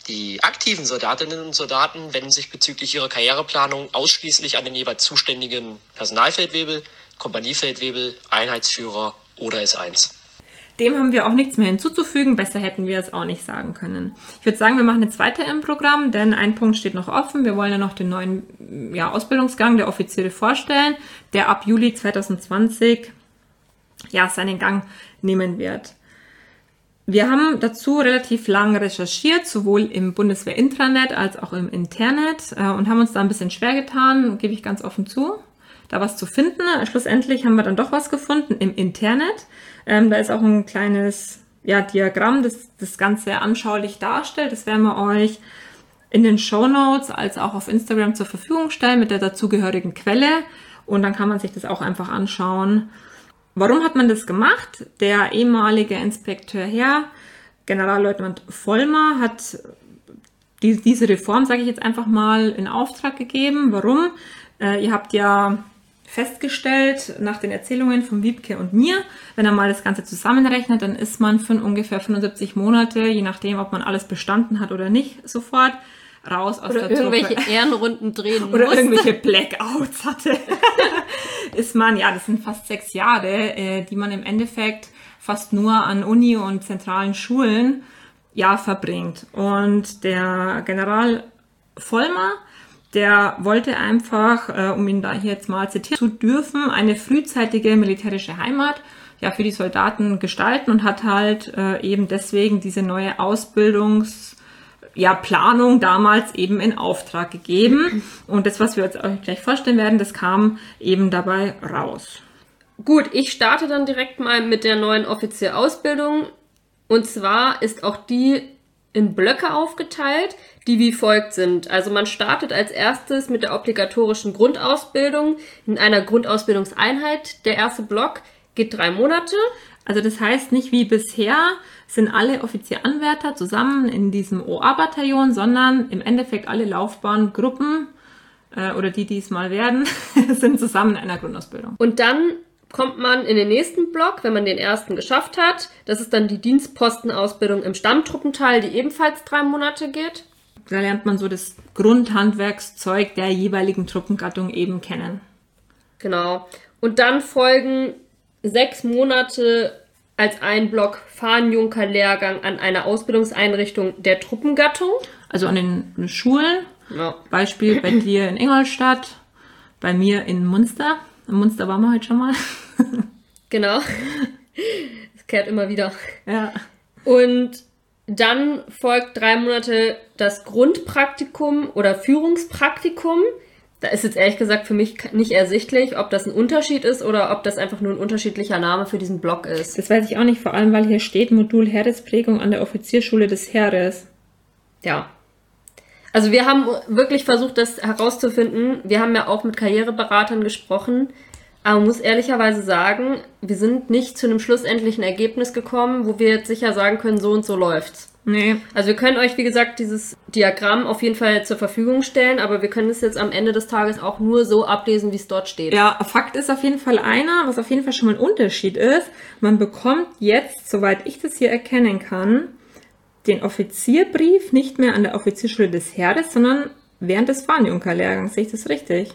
Die aktiven Soldatinnen und Soldaten wenden sich bezüglich ihrer Karriereplanung ausschließlich an den jeweils zuständigen Personalfeldwebel, Kompaniefeldwebel, Einheitsführer oder S1. Dem haben wir auch nichts mehr hinzuzufügen. Besser hätten wir es auch nicht sagen können. Ich würde sagen, wir machen jetzt weiter im Programm, denn ein Punkt steht noch offen. Wir wollen ja noch den neuen Ausbildungsgang der Offiziere vorstellen, der ab Juli 2020 seinen Gang nehmen wird. Wir haben dazu relativ lang recherchiert, sowohl im Bundeswehr-Intranet als auch im Internet und haben uns da ein bisschen schwer getan, gebe ich ganz offen zu, da was zu finden. Schlussendlich haben wir dann doch was gefunden im Internet. Da ist auch ein kleines Diagramm, das das Ganze anschaulich darstellt. Das werden wir euch in den Shownotes als auch auf Instagram zur Verfügung stellen mit der dazugehörigen Quelle. Und dann kann man sich das auch einfach anschauen. Warum hat man das gemacht? Der ehemalige Inspekteur Heer, Generalleutnant Vollmer, hat diese Reform, sage ich jetzt einfach mal, in Auftrag gegeben. Warum? Ihr habt ja festgestellt, nach den Erzählungen von Wiebke und mir, wenn er mal das Ganze zusammenrechnet, dann ist man für ungefähr 75 Monate, je nachdem, ob man alles bestanden hat oder nicht, sofort raus aus oder der Truppe. Oder irgendwelche Ehrenrunden drehen oder musste. irgendwelche Blackouts hatte. Ist man, das sind fast 6 Jahre, die man im Endeffekt fast nur an Uni und zentralen Schulen verbringt. Und der General Vollmer, der wollte einfach, um ihn da hier jetzt mal zitieren zu dürfen, eine frühzeitige militärische Heimat für die Soldaten gestalten und hat halt eben deswegen diese neue Planung damals eben in Auftrag gegeben. Und das, was wir uns euch gleich vorstellen werden, das kam eben dabei raus. Gut, ich starte dann direkt mal mit der neuen Offizierausbildung. Und zwar ist auch die in Blöcke aufgeteilt, die wie folgt sind. Also man startet als erstes mit der obligatorischen Grundausbildung in einer Grundausbildungseinheit. Der erste Block geht 3 Monate. Also das heißt nicht wie bisher sind alle Offizieranwärter zusammen in diesem OA-Bataillon, sondern im Endeffekt alle Laufbahngruppen oder die es mal werden, sind zusammen in einer Grundausbildung. Und dann kommt man in den nächsten Block, wenn man den ersten geschafft hat. Das ist dann die Dienstpostenausbildung im Stammtruppenteil, die ebenfalls 3 Monate geht. Da lernt man so das Grundhandwerkszeug der jeweiligen Truppengattung eben kennen. Genau. Und dann folgen 6 Monate als ein Block Fahnenjunker-Lehrgang an einer Ausbildungseinrichtung der Truppengattung. Also an den Schulen. Ja. Beispiel bei dir in Ingolstadt, bei mir in Munster. In Munster waren wir heute schon mal. Genau. Das kehrt immer wieder. Ja. Und dann folgt 3 Monate das Grundpraktikum oder Führungspraktikum. Da ist jetzt ehrlich gesagt für mich nicht ersichtlich, ob das ein Unterschied ist oder ob das einfach nur ein unterschiedlicher Name für diesen Block ist. Das weiß ich auch nicht, vor allem, weil hier steht Modul Heeresprägung an der Offizierschule des Heeres. Ja. Also wir haben wirklich versucht, das herauszufinden. Wir haben ja auch mit Karriereberatern gesprochen. Aber man muss ehrlicherweise sagen, wir sind nicht zu einem schlussendlichen Ergebnis gekommen, wo wir jetzt sicher sagen können, so und so läuft's. Nee. Also wir können euch, wie gesagt, dieses Diagramm auf jeden Fall zur Verfügung stellen, aber wir können es jetzt am Ende des Tages auch nur so ablesen, wie es dort steht. Ja, Fakt ist auf jeden Fall was auf jeden Fall schon mal ein Unterschied ist. Man bekommt jetzt, soweit ich das hier erkennen kann, den Offizierbrief nicht mehr an der Offizierschule des Heeres, sondern während des Fahnenjunker-Lehrgangs. Sehe ich das richtig?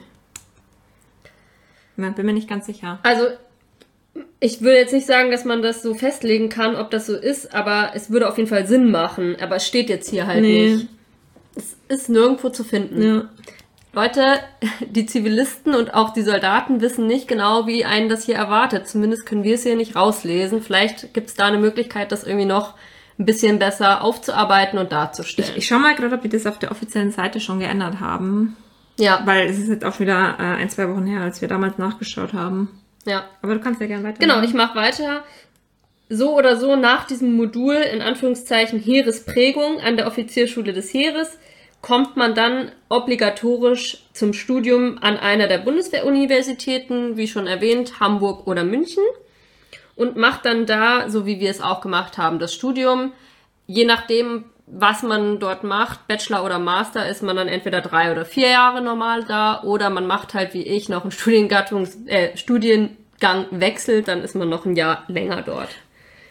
Ich bin mir nicht ganz sicher. Also ich will jetzt nicht sagen, dass man das so festlegen kann, ob das so ist, aber es würde auf jeden Fall Sinn machen. Aber es steht jetzt hier halt nicht. Es ist nirgendwo zu finden. Ja. Leute, die Zivilisten und auch die Soldaten wissen nicht genau, wie einen das hier erwartet. Zumindest können wir es hier nicht rauslesen. Vielleicht gibt es da eine Möglichkeit, das irgendwie noch ein bisschen besser aufzuarbeiten und darzustellen. Ich schau mal gerade, ob die das auf der offiziellen Seite schon geändert haben. Ja. Weil es ist jetzt auch schon wieder 1-2 Wochen her, als wir damals nachgeschaut haben. Ja. Aber du kannst ja gerne weiter. Genau, ich mache weiter. So oder so nach diesem Modul, in Anführungszeichen Heeresprägung an der Offizierschule des Heeres, kommt man dann obligatorisch zum Studium an einer der Bundeswehruniversitäten, wie schon erwähnt, Hamburg oder München, und macht dann da, so wie wir es auch gemacht haben, das Studium. Je nachdem, was man dort macht, Bachelor oder Master, ist man dann entweder 3 oder 4 Jahre normal da, oder man macht halt wie ich noch einen Studiengang wechselt, dann ist man noch ein Jahr länger dort.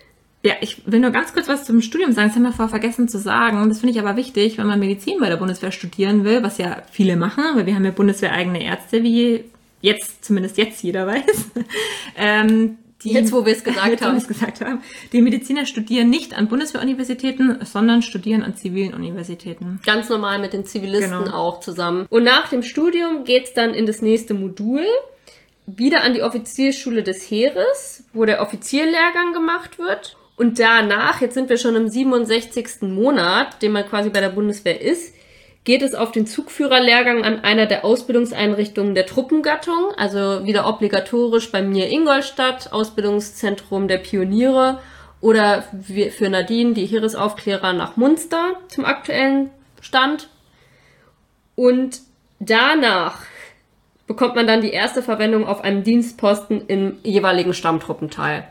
Ja, ich will nur ganz kurz was zum Studium sagen. Das haben wir vorher vergessen zu sagen. Das finde ich aber wichtig, wenn man Medizin bei der Bundeswehr studieren will, was ja viele machen, weil wir haben ja bundeswehreigene Ärzte, wie zumindest jetzt jeder weiß. Jetzt, wo wir es gesagt haben. Die Mediziner studieren nicht an Bundeswehruniversitäten, sondern studieren an zivilen Universitäten. Ganz normal mit den Zivilisten auch zusammen. Und nach dem Studium geht's dann in das nächste Modul. Wieder an die Offiziersschule des Heeres, wo der Offizierlehrgang gemacht wird. Und danach, jetzt sind wir schon im 67. Monat, den man quasi bei der Bundeswehr ist, geht es auf den Zugführerlehrgang an einer der Ausbildungseinrichtungen der Truppengattung, also wieder obligatorisch bei mir Ingolstadt, Ausbildungszentrum der Pioniere, oder für Nadine, die Heeresaufklärer, nach Munster zum aktuellen Stand. Und danach bekommt man dann die erste Verwendung auf einem Dienstposten im jeweiligen Stammtruppenteil.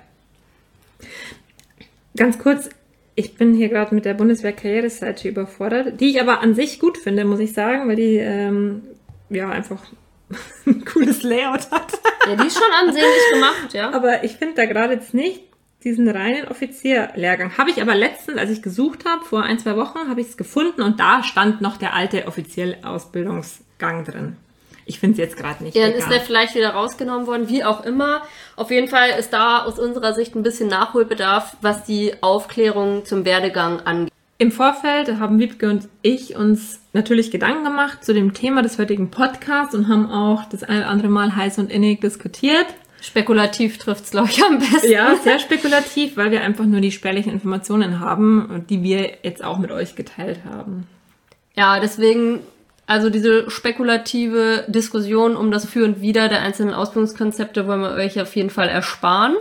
Ganz kurz, ich bin hier gerade mit der Bundeswehr-Karriereseite überfordert, die ich aber an sich gut finde, muss ich sagen, weil die einfach ein cooles Layout hat. Ja, die ist schon ansehnlich gemacht, ja. Aber ich finde da gerade jetzt nicht diesen reinen Offizierlehrgang. Habe ich aber letztens, als ich gesucht habe, vor 1-2 Wochen, habe ich es gefunden und da stand noch der alte Offizierausbildungsgang drin. Ich finde es jetzt gerade nicht. Ja, dann ist der vielleicht wieder rausgenommen worden, wie auch immer. Auf jeden Fall ist da aus unserer Sicht ein bisschen Nachholbedarf, was die Aufklärung zum Werdegang angeht. Im Vorfeld haben Wiebke und ich uns natürlich Gedanken gemacht zu dem Thema des heutigen Podcasts und haben auch das ein oder andere Mal heiß und innig diskutiert. Spekulativ trifft's, glaube ich, am besten. Ja, sehr spekulativ, weil wir einfach nur die spärlichen Informationen haben, die wir jetzt auch mit euch geteilt haben. Ja, deswegen, also diese spekulative Diskussion um das Für und Wider der einzelnen Ausbildungskonzepte wollen wir euch auf jeden Fall ersparen.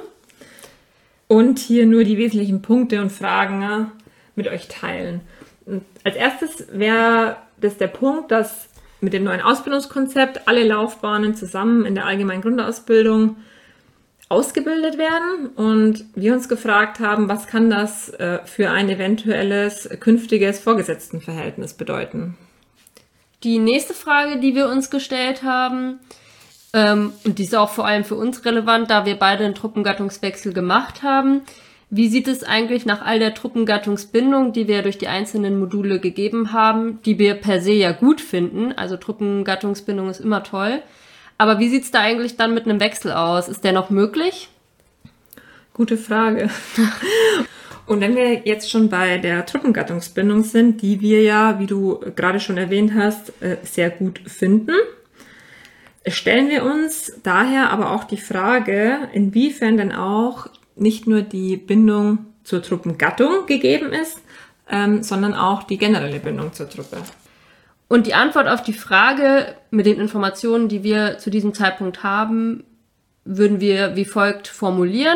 Und hier nur die wesentlichen Punkte und Fragen mit euch teilen. Und als erstes wäre das der Punkt, dass mit dem neuen Ausbildungskonzept alle Laufbahnen zusammen in der allgemeinen Grundausbildung ausgebildet werden und wir uns gefragt haben, was kann das für ein eventuelles künftiges Vorgesetztenverhältnis bedeuten? Die nächste Frage, die wir uns gestellt haben, und die ist auch vor allem für uns relevant, da wir beide einen Truppengattungswechsel gemacht haben: Wie sieht es eigentlich nach all der Truppengattungsbindung, die wir durch die einzelnen Module gegeben haben, die wir per se ja gut finden, also Truppengattungsbindung ist immer toll, aber wie sieht es da eigentlich dann mit einem Wechsel aus? Ist der noch möglich? Gute Frage. Und wenn wir jetzt schon bei der Truppengattungsbindung sind, die wir ja, wie du gerade schon erwähnt hast, sehr gut finden, stellen wir uns daher aber auch die Frage, inwiefern denn auch nicht nur die Bindung zur Truppengattung gegeben ist, sondern auch die generelle Bindung zur Truppe. Und die Antwort auf die Frage mit den Informationen, die wir zu diesem Zeitpunkt haben, würden wir wie folgt formulieren.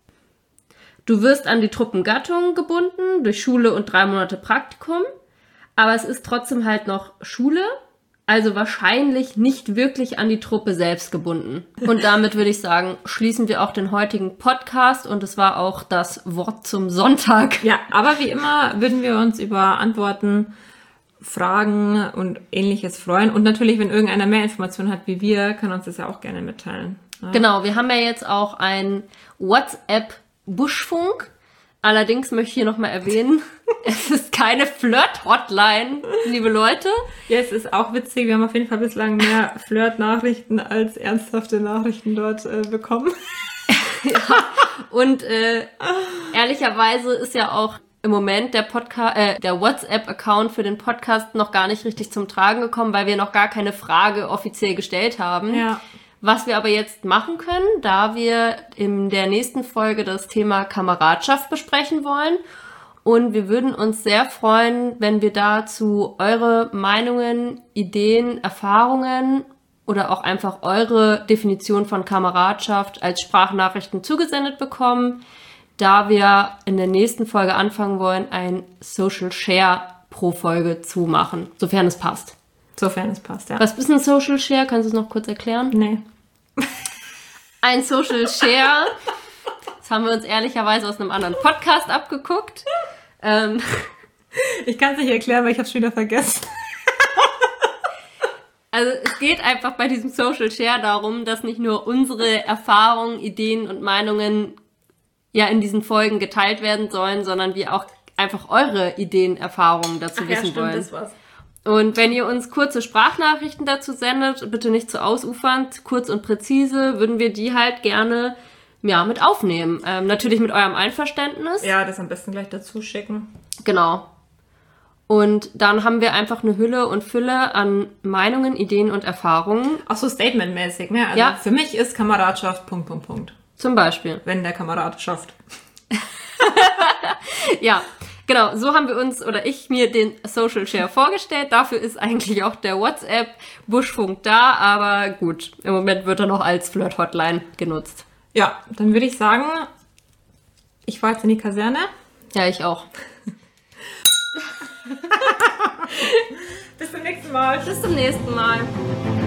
Du wirst an die Truppengattung gebunden durch Schule und 3 Monate Praktikum, aber es ist trotzdem halt noch Schule, also wahrscheinlich nicht wirklich an die Truppe selbst gebunden. Und damit würde ich sagen, schließen wir auch den heutigen Podcast und es war auch das Wort zum Sonntag. Ja, aber wie immer würden wir uns über Antworten, Fragen und Ähnliches freuen. Und natürlich, wenn irgendeiner mehr Informationen hat wie wir, kann uns das ja auch gerne mitteilen. Ja. Genau, wir haben ja jetzt auch ein WhatsApp-Buschfunk. Allerdings möchte ich hier nochmal erwähnen, es ist keine Flirt-Hotline, liebe Leute. Ja, es ist auch witzig, wir haben auf jeden Fall bislang mehr Flirt-Nachrichten als ernsthafte Nachrichten dort bekommen. Ja, und ehrlicherweise ist ja auch im Moment der WhatsApp-Account für den Podcast noch gar nicht richtig zum Tragen gekommen, weil wir noch gar keine Frage offiziell gestellt haben. Ja. Was wir aber jetzt machen können, da wir in der nächsten Folge das Thema Kameradschaft besprechen wollen. Und wir würden uns sehr freuen, wenn wir dazu eure Meinungen, Ideen, Erfahrungen oder auch einfach eure Definition von Kameradschaft als Sprachnachrichten zugesendet bekommen, da wir in der nächsten Folge anfangen wollen, ein Social Share pro Folge zu machen, sofern es passt. Sofern es passt, ja. Was ist ein Social Share? Kannst du es noch kurz erklären? Nee. Ein Social Share, das haben wir uns ehrlicherweise aus einem anderen Podcast abgeguckt. Ich kann es nicht erklären, weil ich habe es schon wieder vergessen. Also es geht einfach bei diesem Social Share darum, dass nicht nur unsere Erfahrungen, Ideen und Meinungen ja in diesen Folgen geteilt werden sollen, sondern wir auch einfach eure Ideen, Erfahrungen dazu wissen wollen. Das war's. Und wenn ihr uns kurze Sprachnachrichten dazu sendet, bitte nicht zu ausufernd, kurz und präzise, würden wir die halt gerne mit aufnehmen. Natürlich mit eurem Einverständnis. Ja, das am besten gleich dazu schicken. Genau. Und dann haben wir einfach eine Hülle und Fülle an Meinungen, Ideen und Erfahrungen. Auch so statementmäßig, ne? Also ja. Für mich ist Kameradschaft ... Zum Beispiel. Wenn der Kamerad schafft. Ja, genau. So haben wir uns oder ich mir den Social Share vorgestellt. Dafür ist eigentlich auch der WhatsApp-Buschfunk da. Aber gut, im Moment wird er noch als Flirt-Hotline genutzt. Ja, dann würde ich sagen, ich fahre jetzt in die Kaserne. Ja, ich auch. Bis zum nächsten Mal. Bis zum nächsten Mal.